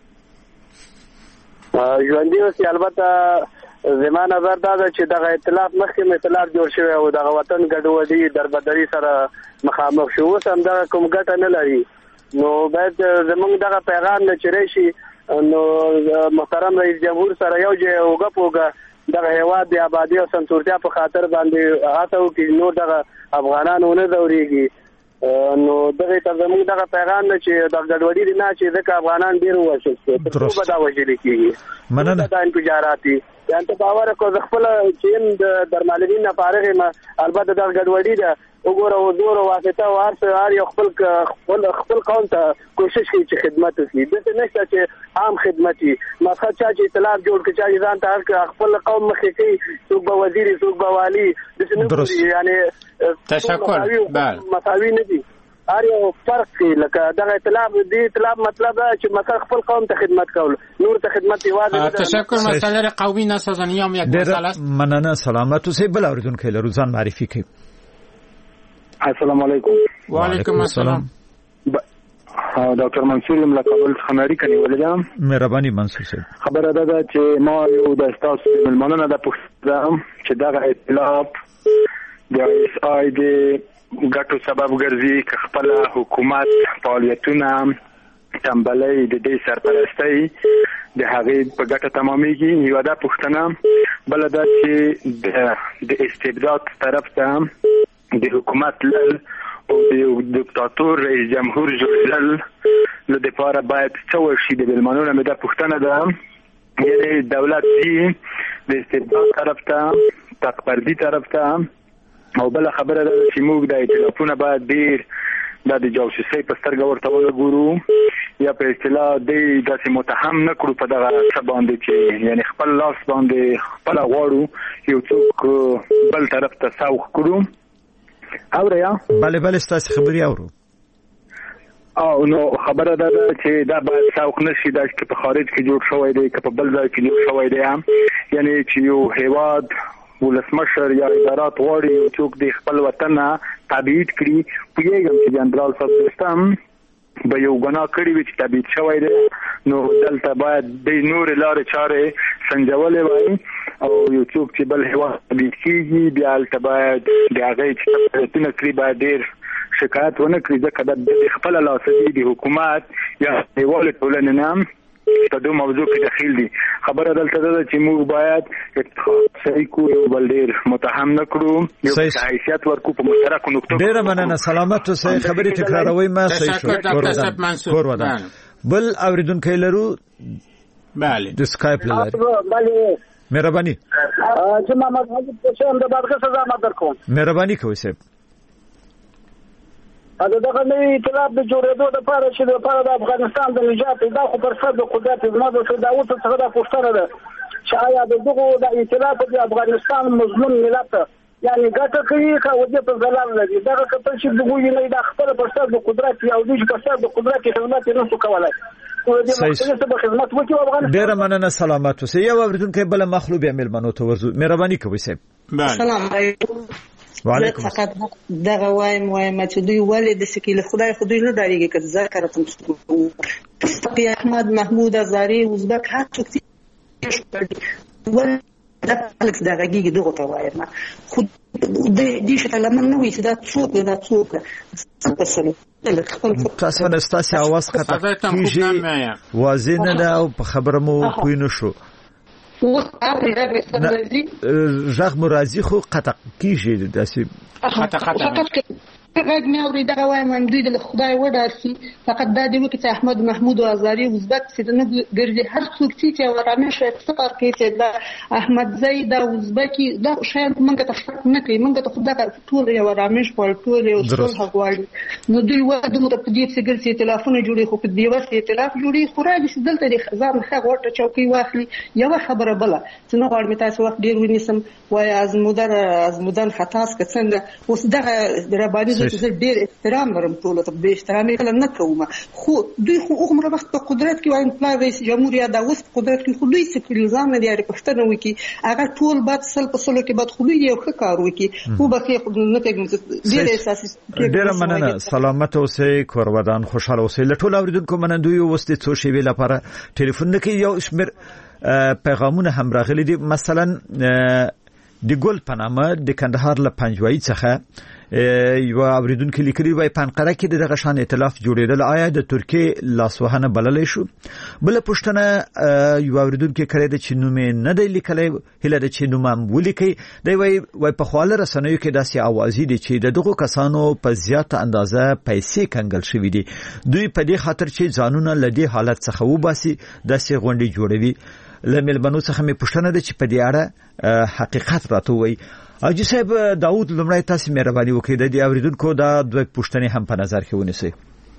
ژوندۍ اوسئ. البته زما نظر دا ده چې دغه ائتلاف مخکې ائتلاف جوړ شوی او دغه وطن ګډوډي دربدري سره مخامخ شو، اوس هم دغه کوم ګټه نه لري. نو باید زمونږ دغه پیغام نه چرې شي. نو محترم رئیس جمهور سره یو ځای وګپ وګه دغه هیواد د آبادی او سمسورتیا په خاطر باندې هڅه وکړي، نو دغه افغانان ونه ځوريږي. نو دغه ته زموږ دغه پیغام نه چې د ګډوډۍ نه چې ځکه افغانان ډیر وشل څه په دا وجه کېږي. مننه. دا انتجاراتي یان ته باور کو خپل چې د درمالین نه فارغ ما البته د ګډوډۍ ده وګوره او زور او واسطه وارث هر یو خپل خپل خپل قوم ته کوشش کوي چې خدمت وکړي. دته نشته چې عام خدمتي مخه چا چې اطلاع جوړ کړي چې ځان ته خپل قوم مخې کوي، څوک به وزیر څوک به والی، دته یعنی تشکر. بله مساوي نه دي، هر یو فرق کوي. لکه دغه اطلاع دی اطلاع مطلب چې مثلا خپل قوم ته خدمت کول، نور ته خدمت یوازې. تشکر. مسئله قومي نسازنی هم یک مسئله است. مننه. سلامت اوسئ. بل اوریدونکو لرو ځان معرفي کوي. السلام علیکم. و علیکم السلام. ډاکټر منصور یم له کابل څخه اړیکه نیولې ده. مهرباني منصور صاحب. خبره ده چې ما یو د تاسو ملمنونه د پوښتنه چې دغه ائتلاف د اس آی د ګټو سبب ګرځي که خپل حکومت فعالیتونه تنبلۍ د دې سرپرستۍ د هغې په ګټه تمامېږي. یوه دا پوښتنه. بله دا چې د استبداد طرف ته د حکومت لل او د دیکتاتور رئیس جمهور جوړېدل له دپاره باید څه وشي. د ملمنونه مې دا پوښتنه ده، یعنې دولت چې د استبداد طرف ته تقپردي طرف ته. او بله خبره ده چې موږ د ائتلافونه باید ډېر دا د جاسوسۍ په سترګه ورته وګورو یا په اصطلاح دی داسې متهم نه کړو په دغه څه باندې چې یعنی خپل لاس باندې خپله غواړو یو څوک بل طرف ته سوق کړو. اوریا بله بله ستاسې خبرې اورو. او نو خبره ده چې دا به څوک نشي دا چې په خارج کې جوړ شوی دی که په بل ځای کې جوړ شوی دی هم یعنی چې یو هیواد ولسمشر یا ادارات غواړي یو څوک د خپل وطن نه تبعید کړي پوهېږم چې جنرال صاحب سیستم به یو ګناه کړی وي چې تبعید شوی دی نو دلته باید د نور لارې چارې سنجولې وای او یو څوک چې بل هیواد تبعید کیږي بیا هلته باید د هغې چې تبعیدونه کړي باید ډېر شکایت ونه کړي ځکه د خپله لاسه دي د حکومت یا هیوالې ټولنې نه هم په دو موضوع کې دخیل دي. خبره دلته ده چې موږ باید صحیح کو یو بل ډېر متهم نه کړو یو حیثیت ورکو په مشترکو نقطو. ډېره مننه سلامت اوسئ خبرې تکراروئ ما صحیح شو کور ودان بل اورېدونکی لرو بله د سکایپ له لارې بله مهرباني چې محمد حاجي پوښتنه د بادغیس زحمت درکوم مهرباني کوئ صاحب دا دغه نوی ائتلاف د جوړېدو لپاره چې د لپاره د افغانستان د نجات دا خو پر سر د قدرت زما د داود څخه دا پوښتنه ده چې آیا د دغه د ائتلاف د افغانستان مظلوم ملت یعنی ګټه کوي که ودې په ځلال لري دغه کتل چې دغه یې د خپل پر سر د قدرت او د پر سر د قدرت خدمت نه څه کولای ډېره مننه سلامت اوسئ یو اورېدونکی بل مخلوب عمل منو ته ورزو مهرباني کوئ صاحب سلام علیکم وعلیکم فقط دغه وایم وایم چې دوی ولې د سکیل خدای خو دوی نه ډاریږي که ذکر تم فقی احمد محمود ازاری ازبک هر څوک چې ول د الکس دغه گیګ دغه ته وایم خو د دې شته لمن نه وي چې دا څوک دا څوک تاسو تاسو نه ستاسو आवाज خطا کیږي واضح نه ده او په خبره مو پوه نه شو ژغ مو راځي خو قطع کیږي داسې خطا خطا غږ مې اوري دغه وایم دوی د خدای وداسي فقط دا دی چې احمد محمود او ازاری ازبک چې نه ګرځي هر څوک چې ورامه شي څه کوي چې دا احمد زید او ازبکی دا شاید موږ ته فرق نه کوي موږ ته خدای ټول یو ورامه شي ټول یو څول غواړي نو دوی وایي د متفقین چې ګرځي ائتلافونه جوړي خو په دیوه ائتلاف جوړي خو راځي دلته د ځان ښه غوټه چوکي واخلي یو خبره بل چې نو غواړم تاسو وخت ډیر ونیسم وای از مدر از مدن خطاس که څنګه اوس دغه درباري زه ډیر احترام لرم ټول ته به احترام کله نه کوم خو دوی خو عمر وخت په قدرت کې وایم پلا رئیس جمهوریت دا اوس قدرت کې خو دوی څه نظام دی اړ پښتنه وکي هغه ټول بعد سل په سلو کې بعد خو دوی یو ښه کار وکي خو به کې نه کوي ډیر اساسي ډیر مننه سلامت اوسئ کور ودان خوشاله اوسئ لټول اوریدونکو منندوی وستې څو شی ویل لپاره ټلیفون کې یو شمیر پیغامونه هم راغلي دي مثلا د ګل پنامه د کندهار له پنځوي څخه یو اوریدونکو لیکلي وای پنقره کې دغه شان ائتلاف جوړېدل آیا د ترکیه لاسوهنه بللې شو بل پښتنه یو اوریدونکو کړي د چینومې نه دی لیکلي هله د چینوم ولیکي دی وای وای په خواله رسنیو کې داسې اوازې دي چې دغه کسانو په زیاته اندازه پیسې کنګل شوې دي دوی په دې خاطر چې ځانونه لدی حالت څخه وباسي داسې غونډې جوړوي لمل بنو څخه مې پښتنه د چې په دې اړه حقیقت راته وای اجي صاحب داود لمړی تاسو مهرباني وکړئ د دې اوریدونکو دا دوه پښتنې هم په نظر کې ونیسئ.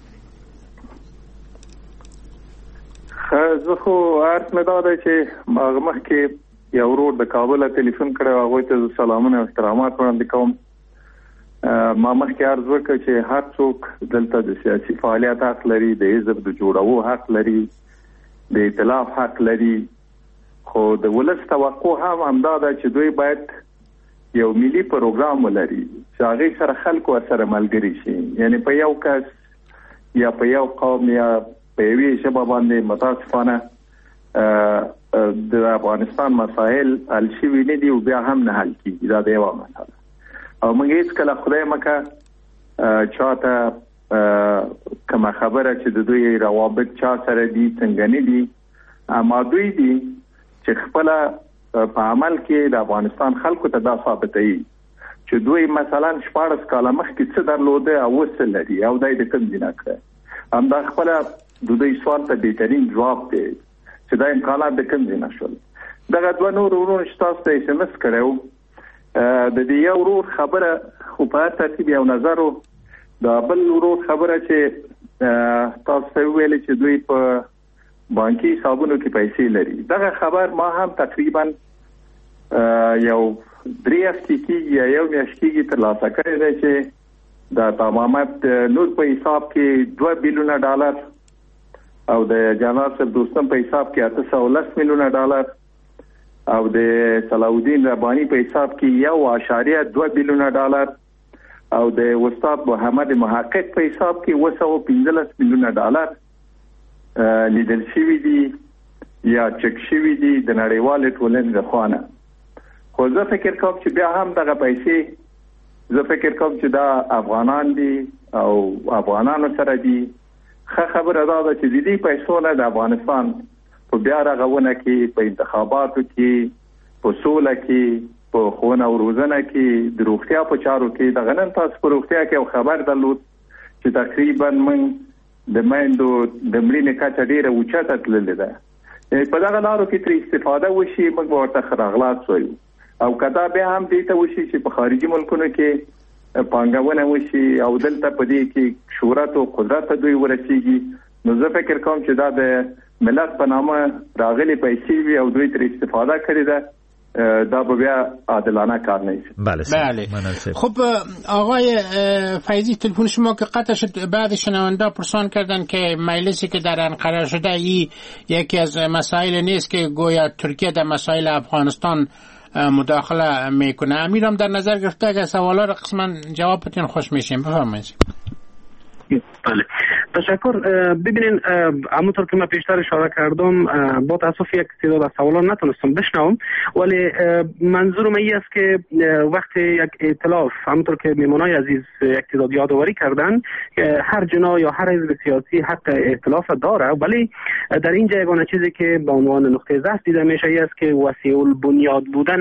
زه خو عرض مې دا دی چې هغه مخکې یو ورور د کابل ټلیفون کړی هغوی ته سلامونه او احترامات وړاندې کوم. ما مخکې عرض وکړ چې هر څوک دلته د سیاسي فعالیت حق لري د حزب د جوړولو حق لري د ائتلاف حق لري خو د ولس توقع هم همدا ده چې دوی باید یو ملي پروګرام ولري چې هغه سره خلکو سره ملګری شي یعنی په یو کس یا په یو قوم یا په یوې ژبه باندې متاسفانه د افغانستان مسائل حل شوي نه دي او بیا هم نه حل کیږي دا د یوه مسله او موږ هیڅ کله خدای مکه چاته کومه خبره چې د دوی روابط چا سره دي څنګه نه دي اما دوی دي چې خپله په عمل کې د افغانستان خلکو ته دا ثابتوي چې دوی مثلا شپاړس کاله مخکې څه درلوده او اوس څه لري او دا د کوم ځای نه کړی همدا خپله د دوی سوال ته بهترین ځواب دی چې دا امکانات د کوم ځای نه شول. دغه دوه نور ورونه چې تاسو ته ایس ام اس کړی د دې یو ورور خبره خو په ترتیب یو نظر دا بل ورور خبره چې تاسو ته ویل چې دوی په بانکي حسابونو کې پیسې لري دغه خبر ما هم تقریبا یو درې هفتې کېږي یا یو میاشت کېږي ترلاسه کړی دی چې د تمامت نور په حساب کې دوه بیلیونه ډالر او د جنرال صاحب دوستم په حساب کې اته سوه لس میلیونه ډالر او د صلاح ربانی په حساب کې یو اشاریه دوه بیلیونه ډالر او د استاد محمد محقق په حساب کې اوه سوه پنځلس میلیونه ډالر لیدل شوي دي یا چک شوي دي د نړیوالې ټولنې د خوانه. خو زه فکر کوم چې بیا هم دغه پیسې زه فکر کوم چې دا افغانان دي او افغانانو سره دي. ښه خبره دا ده چې د دې پیسو نه د افغانستان په بیا رغونه کې په انتخاباتو کې په سوله کې په ښوونه او روزنه کې د روغتیا په چارو کې د غنن تاسو په روغتیا کې یو خبر درلود چې تقریبا من د میندو د مړینې کچه ډیره اوچته تللې ده. په دغه لارو کې تر استفاده وشي موږ ورته خراغلات سوی او کدا به هم دې ته وشي چې په خارجي ملکونو کې پانګونه وشي او دلته په دې کې شهرت او قدرت دوی ورسیږي نو زه فکر کوم چې دا د ملت په نامه راغلي پیسې وي او دوی تر استفاده کړي ده دا به بیا عادلانه کار نیست. بله بله. خب آقای فیضی تلفن شما که قطع شد بعد شنونده پرسان کردن که مجلسی که در انقره شده ای یکی از مسائل نیست که گویا ترکیه در مسائل افغانستان مداخله میکنه. امیرم در نظر گرفته که سوالا را قسما جوابتون خوش میشیم. بفرمایید. بله تشکر. ببینین همونطور که من پیشتر اشاره کردم با تاسف یک تعداد از سوالات نتونستم بشنوم ولی منظورم این است که وقتی یک ائتلاف همونطور که میمونای عزیز یک تعداد یادآوری کردن هر جنا یا هر حزب سیاسی حق ائتلاف داره ولی در اینجا یگانه چیزی که به عنوان نقطه ضعف دیده میشه این است که وسیع البنیاد بودن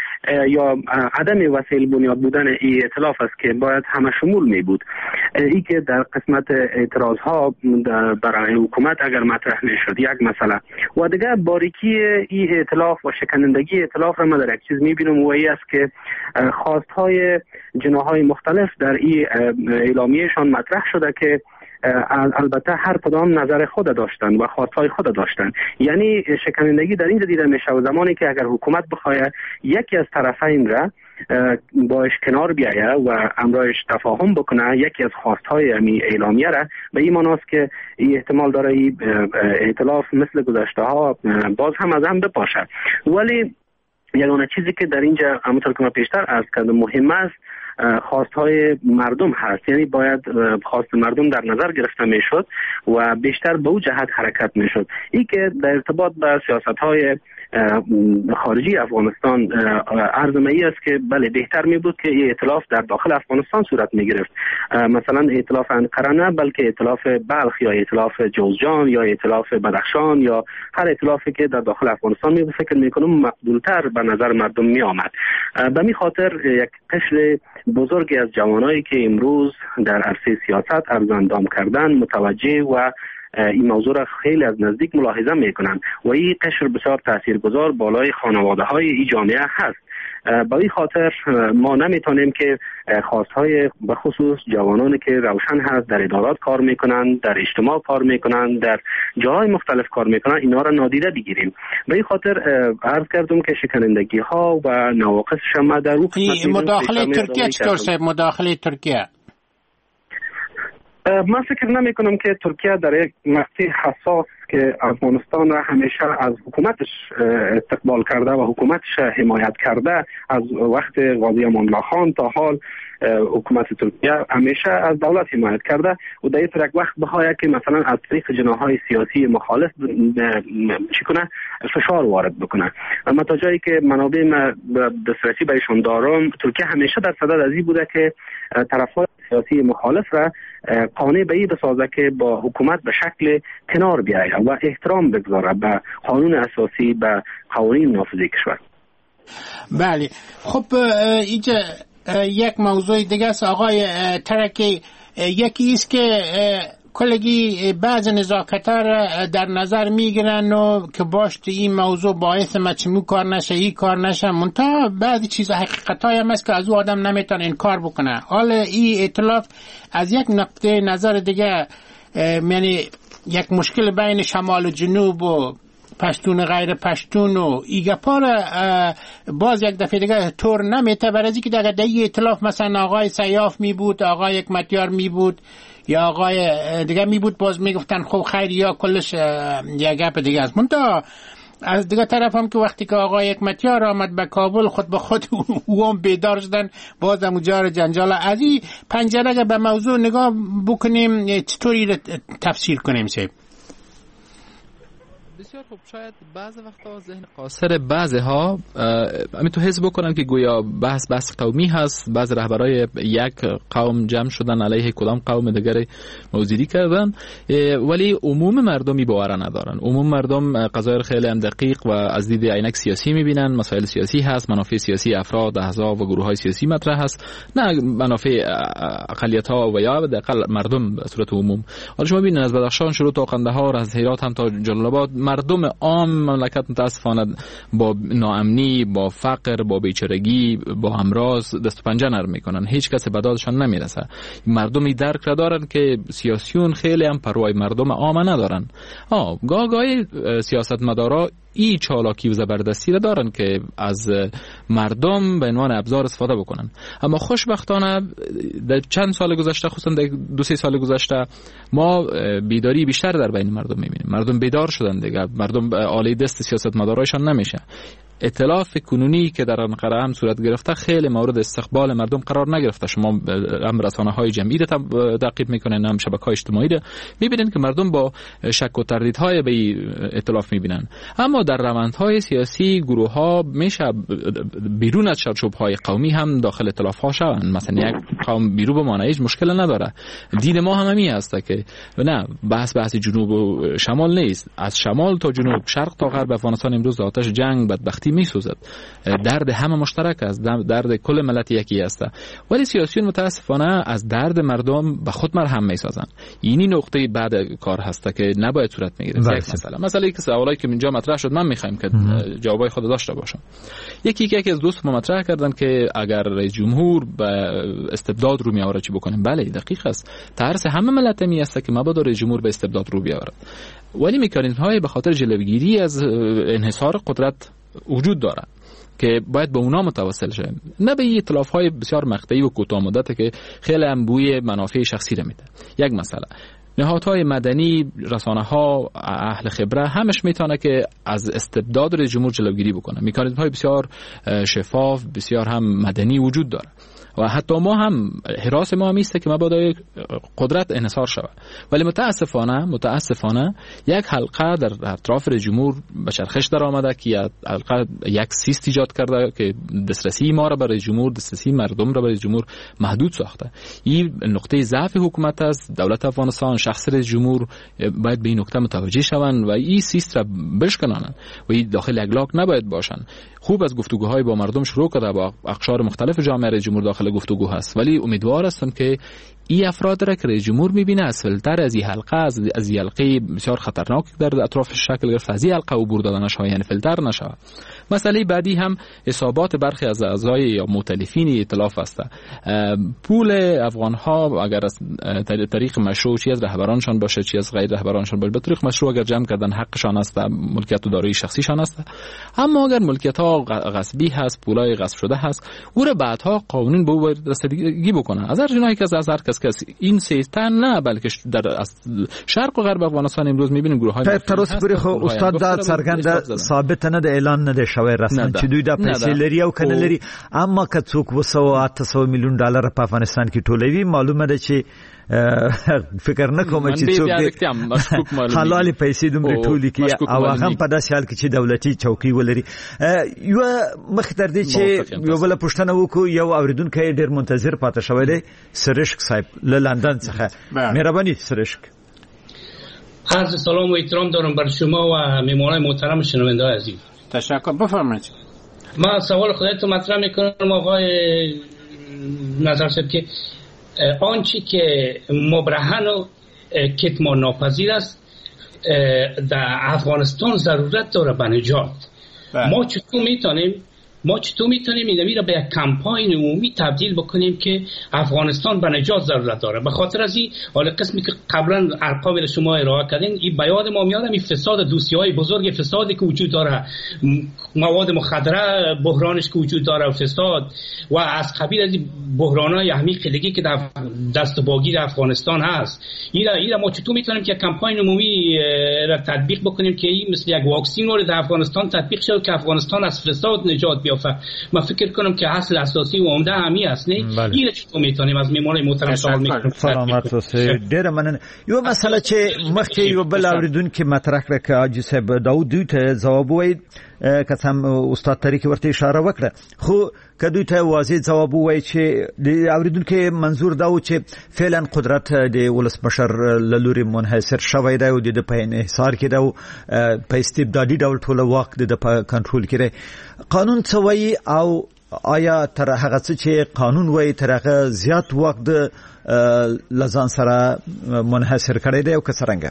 یا عدم وسیع البنیاد بودن این ائتلاف است که باید همه شمول می بود. این که در قسمت اعتراض ها برای حکومت اگر مطرح نشد یک مسئله و دیگه باریکی این ائتلاف و شکنندگی ائتلاف را من در یک چیز میبینم و این است که خواستهای جناحهای مختلف در این اعلامیهشان مطرح شده که البته هر کدام نظر خود داشتن و خواستهای خود داشتن. یعنی شکنندگی در اینجا دیده میشه و زمانی که اگر حکومت بخواد یکی از طرفین را باش کنار بیایه و امرایش تفاهم بکنه یکی از خواستهای امی اعلامیه را به این معناست که این احتمال داره این ائتلاف مثل گذشته ها باز هم از هم بپاشه. ولی یگانه چیزی که در اینجا همونطور که من پیشتر عرض کردم مهم است خواستهای مردم هست. یعنی باید خواست مردم در نظر گرفته میشد و بیشتر به اون جهت حرکت میشد. این که در ارتباط به سیاستهای خارجی افغانستان عرض می است که بله بهتر می بود که این ائتلاف در داخل افغانستان صورت می گرفت. مثلا ائتلاف انقره نه بلکه ائتلاف بلخ یا ائتلاف جوزجان یا ائتلاف بدخشان یا هر ائتلافی که در داخل افغانستان می بود فکر می کنم مقبولتر به نظر مردم می آمد. به می خاطر یک قشر بزرگی از جوانایی که امروز در عرصه سیاست ارزاندام کردن متوجه و این موضوع را خیلی از نزدیک ملاحظه میکنن و این قشر بسیار تاثیرگذار بالای خانواده های این جامعه هست. با این خاطر ما نمیتونیم که خواستهای به خصوص جوانانی که روشن هست در ادارات کار میکنن در اجتماع کار میکنن در جاهای مختلف کار میکنن اینا را نادیده بگیریم. به این خاطر عرض کردم که شکنندگی ها و نواقص شما در او مداخله ترکیه چطور صاحب مداخله ترکیه من فکر نمی کنم که ترکیه در یک مقطع حساس که افغانستان را همیشه از حکومتش استقبال کرده و حکومتش حمایت کرده از وقت قاضی امان الله خان تا حال حکومت ترکیه همیشه از دولت حمایت کرده و در یک وقت بخواهد که مثلا از طریق جناحهای سیاسی مخالف چی کنه فشار وارد بکنه. اما تا جایی که منابع دسترسی به ایشان دارم ترکیه همیشه در صدد از این بوده که طرفهای سیاسی مخالف را قانع به این بسازه که با حکومت به شکل کنار بیاید و احترام بگذاره به قانون اساسی به قوانین نافذه کشور. بله خب اینجا یک موضوع دیگه است آقای ترکی. یکی است که کلگی بعض نزاکت‌ها را در نظر میگیرن و که باش این موضوع باعث مچمو کار نشه ای کار نشه منتها بعضی چیزا حقیقتایی هم است که از او آدم نمیتونه انکار بکنه. حالا این ائتلاف از یک نقطه نظر دیگه یعنی یک مشکل بین شمال و جنوب و پشتون غیر پشتون و ایگپا را باز یک دفعه دیگه طور نمیته، برای اینکه دیگه در ائتلاف مثلا آقای سیاف می بود، آقای حکمتیار می بود یا آقای دیگه می بود، باز میگفتن خب خیر یا کلش یک گپ دیگه است. منتها از دیگه طرف هم که وقتی که آقای حکمتیار آمد به کابل خود به خود او هم بیدار شدن، باز هم جار جنجال. از این پنجره اگه به موضوع نگاه بکنیم چطوری رو تفسیر کنیم سیب؟ بسیار خوب. شاید بعض وقتا ذهن قاصر بعضی ها همین تو حس بکنن که گویا بحث بحث قومی هست، بعض رهبرای یک قوم جمع شدن علیه کدام قوم دیگری موضوعی کردن، ولی عموم مردمی باور ندارن. عموم مردم قضایا خیلی هم دقیق و از دید عینک سیاسی میبینن. مسائل سیاسی هست، منافع سیاسی افراد، احزاب و گروه های سیاسی مطرح هست، نه منافع اقلیت ها و یا حداقل مردم به صورت عموم. حالا شما ببینید از بدخشان شروع تا قندهار، از هرات هم تا جلال آباد، مردم عام مملکت متاسفانه با ناامنی، با فقر، با بیچارگی، با امراض دست و پنجه نرم میکنن، هیچ کس به دادشان نمیرسه. مردمی درک را دارن که سیاسیون خیلی هم پروای مردم عام ندارن. آ گاه گاهی سیاستمدارا ای چالاکی و زبردستی را دارن که از مردم به عنوان ابزار استفاده بکنن. اما خوشبختانه در چند سال گذشته، خصوصا در دو سه سال گذشته، ما بیداری بیشتر در بین مردم میبینیم. مردم بیدار شدن دیگه، مردم آله دست سیاستمدارایشان نمیشه. ائتلاف کنونی که در انقره هم صورت گرفته خیلی مورد استقبال مردم قرار نگرفته. شما هم رسانه‌های جمعی رو تعقیب میکنن، هم شبکه‌های اجتماعی رو میبینن که مردم با شک و تردیدهای به ائتلاف میبینن. اما در روندهای سیاسی گروه‌ها میشه بیرون از چارچوب‌های قومی هم داخل ائتلاف‌ها شون. مثلا یک قوم بیرون بمانه هیچ مشکل نداره. دین ما هم همین هست که نه بحث بحث جنوب و شمال نیست، از شمال تا جنوب، شرق تا غرب افغانستان امروز آتش جنگ بدبختی میسوزد. درد همه مشترک است، درد کل ملت یکی است. ولی سیاسیون متاسفانه از درد مردم به خود مرهم میسازن. اینی نقطه بعد کار هست که نباید صورت میگیره. یک مسئله مسئله که سوالایی که اینجا مطرح شد من میخوایم که جوابای خود داشته باشم. یکی یکی از دوست ما مطرح کردن که اگر رئیس جمهور به استبداد رو میآوره چی بکنیم؟ بله دقیق است. ترس همه ملت می است که مبادا رئیس جمهور به استبداد رو بیاورد. ولی مکانیزم های به خاطر جلوگیری از انحصار قدرت وجود داره که باید به اونا متوسل شیم، نه به ائتلاف های بسیار مقطعی و کوتاه مدته که خیلی هم بوی منافع شخصی رو میده. یک مسئله، نهادهای مدنی، رسانه‌ها، اهل خبره همش میتونه که از استبداد رئیس جمهور جلوگیری بکنه. مکانیزم های بسیار شفاف، بسیار هم مدنی وجود داره و حتی ما هم حراس ما میسته که مبادا قدرت انحصار شود. ولی متاسفانه متاسفانه یک حلقه در اطراف رئیس جمهور به چرخش در آمده که حلقه یک سیست ایجاد کرده که دسترسی ما را برای جمهور، دسترسی مردم را برای جمهور محدود ساخته. این نقطه ضعف حکومت است. دولت افغانستان، شخص رئیس جمهور باید به این نقطه متوجه شوند و این سیست را بشکنانند و این داخل اگلاک نباید باشند. خوب از گفتگوهای با مردم شروع کرده، با اقشار مختلف جامعه رئیس جمهور داخل گفتگو هست، ولی امیدوار هستم که این افراد را که رئیس جمهور میبینه از فلتر از این حلقه، از از حلقه بسیار خطرناک در اطراف شکل گرفت، از این حلقه عبور دادنش ها، یعنی فلتر نشه. مسئله بعدی هم حسابات برخی از اعضای یا مؤتلفین ائتلاف است. پول افغان ها اگر از طریق مشروع چی از رهبرانشان باشه چی از غیر رهبرانشان باشه، به طریق مشروع اگر جمع کردن حقشان است، ملکیت و دارایی شخصیشان است. اما اگر ملکیت ها غصبی هست، پولای غصب شده هست، او را بعدها قانون به او رسیدگی بکنه. از هر جنایی که از هر کس که این سیستم نه، بلکه در شرق و غرب افغانستان امروز میبینیم گروه های تروس پوری خو استاد دا څرګنده ثابت نه د اعلان نه د شوی رسمن چې دوی د پیسې لري او کنه لري، اما که څوک وسو اته سوه میلیون ډالر په افغانستان کې ټولوي، معلومه ده چې فکر نه کوم چې څوک حلال پیسې دومره ټولي کې او هغه په داسې حال کې چې دولتي چوکۍ ولري. یو مخ تر دې چې یو بل پښتنه وکړو، یو اوریدونکو ډیر منتظر پاتې شوی دی، سرشک صاحب له لندن څخه. مهرباني سرشک. عرض سلام و احترام دارم بر شما و میهمانان محترم شنونده عزیز. تشکر. بفرمایید. من سوال خودتون مطرح میکنم آقای نظر صاحب که آنچه که مبرهن و کتمان ناپذیر است در افغانستان ضرورت داره به نجات. ما چطور میتونیم ما چطور میتونیم این را به یک کمپاین عمومی تبدیل بکنیم که افغانستان به نجات ضرورت داره. به خاطر از این حالا قسمی که قبلا ارقام را شما ارائه کردین، این بیان ما میاد این فساد دوسیهای بزرگ فسادی که وجود داره، مواد مخدره بحرانش که وجود داره و فساد و از قبیل از بحران‌های عمیقی که در دست باگیر افغانستان هست، این را ما چطور میتونیم که کمپاین عمومی را تطبیق بکنیم که این مثل یک واکسین وارد افغانستان تطبیق شود که افغانستان از فساد نجات بیافته. من فکر کنم که اصل اساسی و عمده همی است. نه این چطور میتونیم از میمونای محترم سوال میکنم. سلامت اوسئ. ډیر مننه. یو مسله چې مخکې یو بل اوریدونکو مطرح کړه چې حاجی صاحب داود دوی ته جواب وایي که سم استاد طریق ورته اشاره وکړه، خو کدوې ته واضح جواب وایي چې د اوریدونکو منظور دا و چې فعلا قدرت د ولسمشر له لوري منحصر شوی دی او د په انحصار کې دی او په استبدادي ډول ټول واک د په کنټرول کې دی. قانون څه وایي او آیا تر هغه څه چې قانون وایي تر هغه زیات واک د لزان سره منحصر کړی دی او که څرنګه؟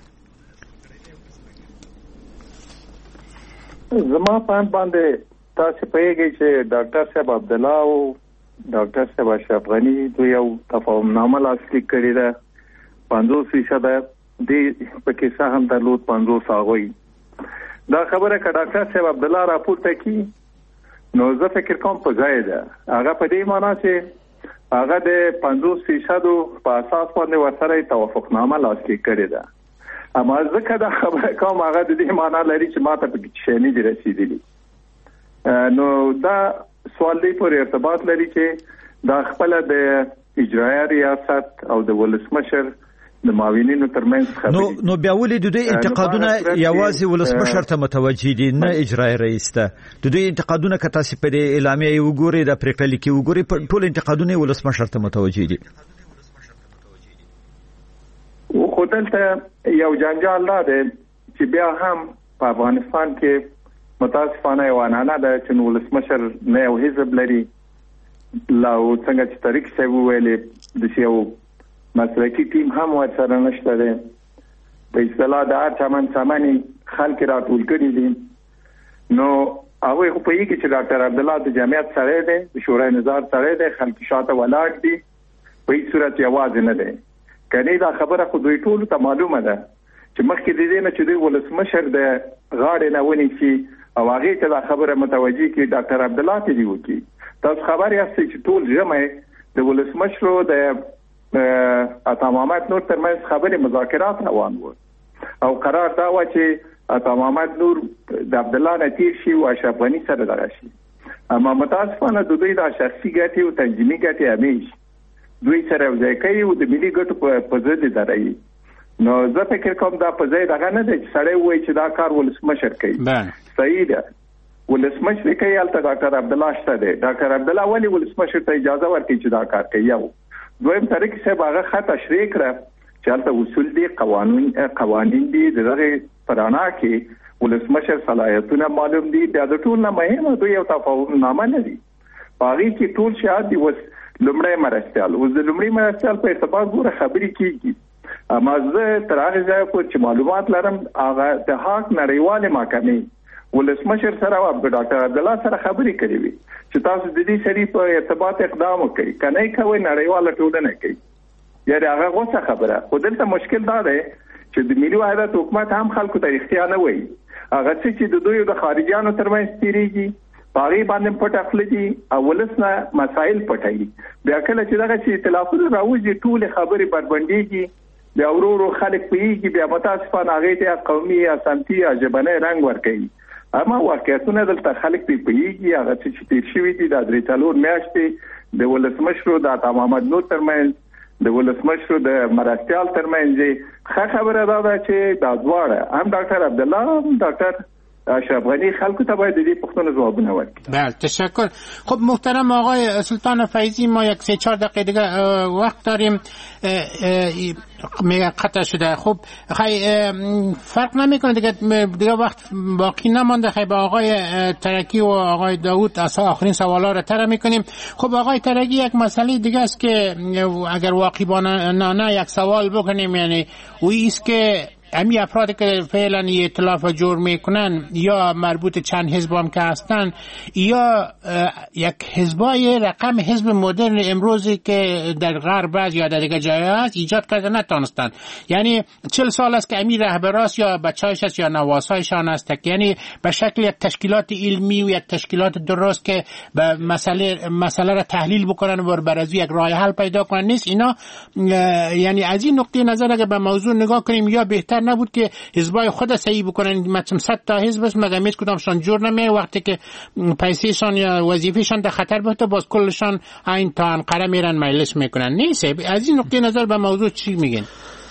زما پاند باندې تاسو پېږئ چې ډاکټر صاحب عبد الله او ډاکټر صاحب اشرف غنی دوی یو تفاهم نامه لاسلیک کړې ده. پنځوس فیصد د پکې سهم درلود، پنځوس هغوی. دا خبره که ډاکټر صاحب عبد الله راپورته کړي نو زه فکر کوم په ځای ده. هغه په دې معنی چې هغه د پنځوس فیصد په اساس باندې ورسره توافقنامه لاسلیک کړې ده. اما ځکه دا خبره کوم هغه د دې معنی لري چې ماته په کې شي نه دي رسیدلی. نو دا سوال دی پورې ارتباط لري چې دا خپل د اجرایه ریاست او د ولسمشر د معاونینو ترمنځ خبرې نو نو بیا ولې د دې انتقادونه یوازې ولسمشر ته متوجه دي نه اجرایه رئیس ته؟ د دې انتقادونه که تاسو په دې اعلامیه وګورئ د پریکړه لیکي وګورئ ټول انتقادونه ولسمشر ته متوجه دي. خو دلته یو جنجال دا دی چې بیا هم په افغانستان کې متاسفانه یو عنعنه ده چې ولسمشر نه یو حزب لري، لا څنګه چې طریق صاحب ویلې د یو مسلکي ټیم هم ورسره نشته دی. په اصطلاح د هر چمن چمنې خلک راټول کړي دي. نو هغوی خو پوهېږي چې ډاکټر عبدالله د جمعیت سړی دی، د شورای نظار سړی دی، خلک شاته ولاړ دي، په هیڅ صورت یوازې نه دی. کني دا خبره خو دوی ټول ته معلومه ده چې مخکې د دې نه چې دوی ولسمشر د غاړې نه ونیسي او هغه ته دا خبره متوجي کړي ډاکټر عبدالله ته دی وکي. تاسو خبر یاست چې ټول جمع د ولسمشر د عطا محمد نور ترمنځ خبرې مذاکرات روان وو او قرار دا و چې عطا محمد نور د عبدالله نه تیر شي او اشرف غنی سره دغه شي. اما متاسفانه د دوی د شخصي ګټې او تنظیمي ګټې همیش دوی سره ځای کوي او د ملي ګټو په ضد درایي. نو زه فکر کوم دا په ځای دغه نه دی چې سړی وایي چې دا کار ولسمشر کوي. صحیح ده، ولسمشر کوي، هلته ډاکټر عبدالله شته دی. ډاکټر عبدالله ولې ولسمشر ته اجازه ورکړي چې دا کار کوي؟ یو دویم طریق صاحب هغه ښه تشریح کړه چې هلته اصول دي، قوانین قوانین دي، د دغه پرانا کې ولسمشر صلاحیتونه معلوم دي. بیا د ټول نه مهمه دوی یو تفاهم نامه نه دي، په هغې کې ټول شیات دي. وس لومړی مرستیال اوس د لومړي مرستیال په ارتباط ګوره خبرې کیږي. اما زه تر هغه ځایه پورې چې معلومات لرم هغه د حق نړیوالې محکمې ولسمشر سره او ډاکټر عبدالله سره خبرې کړې وي چې تاسو د دې سړي په ارتباط اقدام وکړئ، که نه یې کوئ نړیواله ټولنه کوي. یعنې هغه غوڅه خبره. خو دلته مشکل دا دی چې د ملي وحدت حکومت هم خلکو ته رښتیا نه وایي. هغه څه چې د دوی د خارجیانو ترمنځ تېرېږي باغی باندې پټ اخلي دي او ولسنه مسائل پټي. بیا کله چې دغه چې ائتلافونه راوځي ټول خبرې بربندېږي، بیا ورورو خلک پیږي، بیا متاسفانه هغه ته قومي اسانتي ژبنی رنگ ورکوي. اما واقعیتونه دلته خلک پیږي هغه چې تیر شوی دي د درې څلور میاشتې د ولسمشر د عطا محمد نور ترمنځ د ولسمشر د مرستیال ترمنځ. ښه خبره دا ده چې دا دواړه هم ډاکټر عبدالله هم ډاکټر اشرف غنی خلکو ته باید دې پوښتنه جوابونه ورکړي. بله تشکر. خب محترم آقای سلطان فیضی، ما یک سه چهار دقیقه دیگه وقت داریم. میگه قطع شده. خب خیلی فرق نمیکنه دیگه دیگه وقت باقی نمانده. خیلی با آقای ترکی و آقای داود اصلا آخرین سوالا رو طرح میکنیم. خب آقای ترکی یک مسئله دیگه است که اگر واقعی با نه یک سوال بکنیم، یعنی وی است که امی افرادی که فعلا یه ائتلاف جور میکنن یا مربوط چند حزب هم که هستن یا یک حزبای رقم حزب مدرن امروزی که در غرب یا در دیگه جای هست ایجاد کرده نتانستن. یعنی چل سال است که امی رهبراست یا بچه‌هاش است یا نواسایشان است، یعنی به شکل یک تشکیلات علمی و یک تشکیلات درست که به مسئله مسئله را تحلیل بکنن و بر از یک راه حل پیدا کنن نیست. اینا یعنی از این نقطه نظر اگه به موضوع نگاه کنیم یا بهتر نبود که حزبای خود صحیح بکنن؟ مثلا صد تا حزب است مگه هیچ کدامشان جور نمیه، وقتی که پیسهشان یا وظیفهشان در خطر بیفته باز کلشان این تا انقره میرن مجلس میکنن. نیست. از این نقطه نظر به موضوع چی میگین؟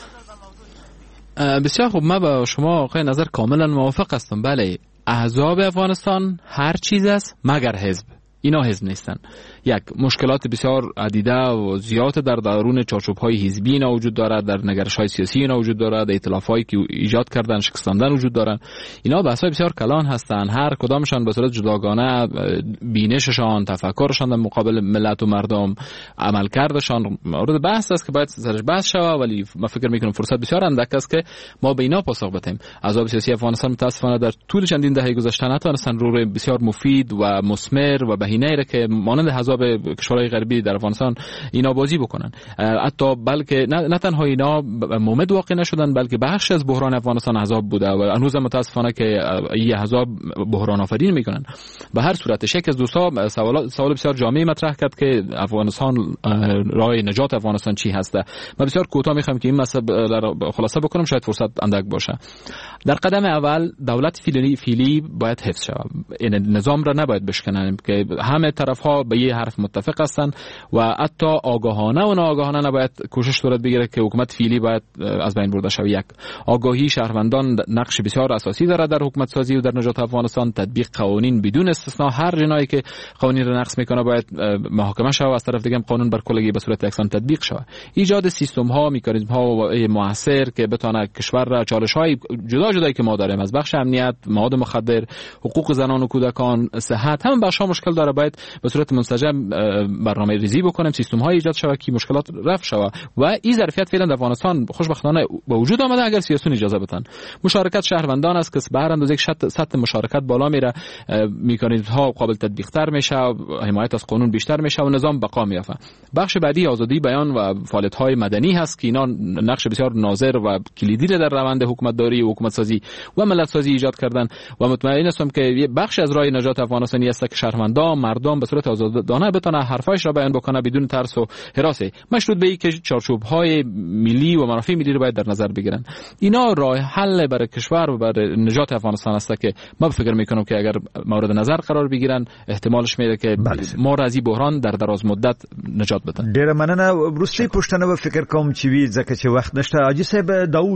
بسیار خوب، من با شما آقای نظر کاملا موافق هستم. بله، احزاب افغانستان هر چیز است مگر حزب. اینا حزب نیستن. یک مشکلات بسیار عدیده و زیاد در درون چارچوب‌های حزبی اینا وجود دارد، در نگرش‌های سیاسی اینا وجود دارد، ائتلافایی که ایجاد کردن شکستاندن وجود دارن. اینا بحث‌های بسیار کلان هستن، هر کدامشان به صورت جداگانه بینششان، تفکرشان در مقابل ملت و مردم، عملکردشان مورد بحث است که باید سرش بحث شود. ولی من فکر می‌کنم فرصت بسیار اندک است که ما به اینا پاسخ بدیم. احزاب سیاسی افغانستان متأسفانه در طول چندین دهه گذشته نتوانستن روی بسیار مفید و مثمر و بهینه‌ای را که مانند احزاب کشورهای غربی در افغانستان اینا بازی بکنن. حتی بلکه نه, نه تنها اینا مومد واقع نشدن، بلکه بخش از بحران افغانستان احزاب بوده و هنوز متاسفانه که این احزاب بحران آفرین میکنن. به هر صورت شک از دوستا سوال سوال بسیار جامعی مطرح کرد که افغانستان راه نجات افغانستان چی هسته. من بسیار کوتاه میخوام که این مسئله خلاصه بکنم، شاید فرصت اندک باشه. در قدم اول دولت فعلی فعلی باید حفظ شود. این نظام را نباید بشکنن که همه طرف‌ها به یه حرف متفق هستند و حتی آگاهانه و ناآگاهانه نباید کوشش صورت بگیره که حکومت فعلی باید از بین برده شود. یک، آگاهی شهروندان نقش بسیار اساسی دارد در حکومت سازی و در نجات افغانستان. تطبیق قوانین بدون استثنا، هر جنایی که قوانین را نقض میکنه باید محاکمه شود. از طرف دیگه قانون بر کلگی به صورت یکسان تطبیق شود. ایجاد سیستم ها، مکانیزم ها موثر که بتونه کشور را چالش های جدا جدایی که ما داریم از بخش امنیت، مواد مخدر، حقوق زنان و کودکان، صحت، هم بخش ها مشکل داره، باید به صورت منسجم برنامه ریزی بکنیم، سیستم های ایجاد شود که مشکلات رفع شود. و این ظرفیت فعلا در افغانستان خوشبختانه به وجود آمده اگر سیاستون اجازه بدن. مشارکت شهروندان است که به هر اندازه سطح مشارکت بالا میره، مکانیزم ها قابل تطبیق تر میشه، حمایت از قانون بیشتر میشه و نظام بقا میافته. بخش بعدی آزادی بیان و فعالیت های مدنی هست که اینا نقش بسیار ناظر و کلیدی در روند حکومت داری و حکومت سازی و ملت سازی ایجاد کردن. و مطمئن هستم که یه بخش از راه نجات افغانستانی است که شهروندان، مردم به صورت آزادانه بتونه حرفایش را بیان بکنه بدون ترس و هراس، مشروط به اینکه چارچوب‌های ملی و منافع ملی رو باید در نظر بگیرن. اینا راه حل برای کشور و برای نجات افغانستان است که ما فکر میکنم که اگر مورد نظر قرار بگیرن احتمالش میره که ما را از این بحران در دراز مدت نجات بدن. ډیره مننه. وروستي پوښتنه به فکر کوم چې وی ځکه چې وخت نشته. حاجی صاحب داود،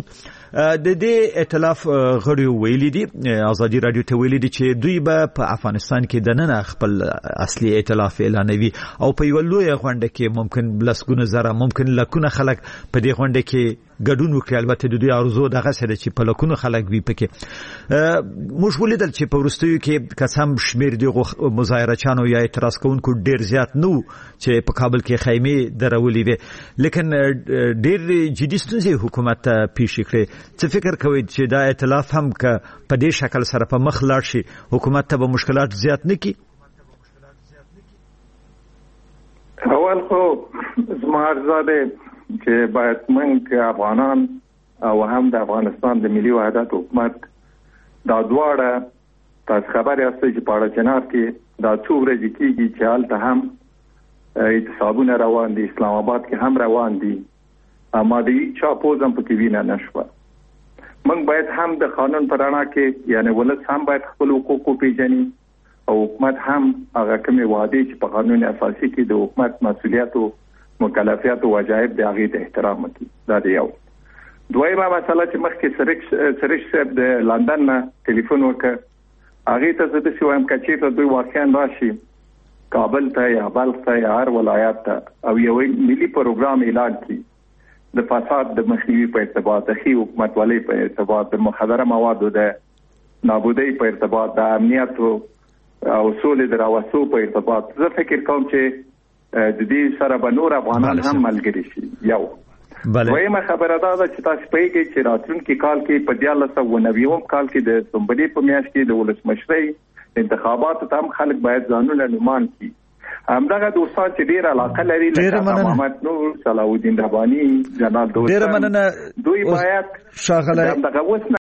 د دې ائتلاف غړي ویلي دي، ازادي رادیو ته ویلي دي چې دوی به په افغانستان کې د نن خپل اصلي ائتلاف اعلانوي او په یو لوی غونډه کې ممکن لسګونه زره ممکن لکونه خلک په دې غونډه کې ګډون وکړي. البته د دوی ارزو دغه سره چې په لکونه خلک وي پکې. موږ ولیدل چې په وروستیو کې قسم شمیر دی مظاهره چانو یا اعتراض کوونکو ډیر زیات نو چې په کابل کې خیمه درولې وي، لیکن ډیر جدي ستونزې حکومت پیښ کړې. څه فکر کوئ چې دا ائتلاف هم که په دې شکل سره په مخ لاړ شي حکومت ته به مشکلات زیات نه کړي؟ اول خو زما ارزو ده چې باید موږ افغانان او هم د افغانستان د ملي وحدت حکومت دا دواړه تاسو خبرې یاستئ چې په اړه کې دا څو ورځې کېږي چې هلته هم اعتصابونه روان دي، اسلام آباد کې هم روان دي، اما د چا پوز هم پکې وینه نشوه. موږ باید هم د قانون په رڼا کې یعنی ولس هم باید خپل حقوق وپېژني او حکومت هم هغه کومې وعدې چې په قانون اساسي کې د حکومت مسؤلیت او مکلفیت او واجب د هغې ته احترام وکړي. دا دی یو. دویمه مسله چې مخکې سریش سریش صاحب د لندن نه ټلیفون وکړ، هغې ته زه داسې وایم که چېرته دوی واقعا راشي کابل ته یا بلخ ته یا هر ولایت ته او یو ملي پروګرام اعلان کړي د فساد د مخنیوي په ارتباط، د ښې حکومتولۍ په ارتباط، د مخدره موادو د نابودۍ په ارتباط، د امنیت او سولې د راوستو په ارتباط، زه فکر کوم چې د دې سره به نور افغانان هم ملګري شي. یو دویمه خبره دا ده چې تاسو په کې چې راتلونکي کال کې په دیارلس سوه نوي کال کې د سنبلې په میاشت کې د ولسمشرۍ انتخاباتو ته هم خلک باید ځانونه لومان کړي. همدغه دوستان چې ډیر علاقه لري لکه محمد نور، صلاح الدین رباني، جناب دوستان، دوی باید شاغله دغه وس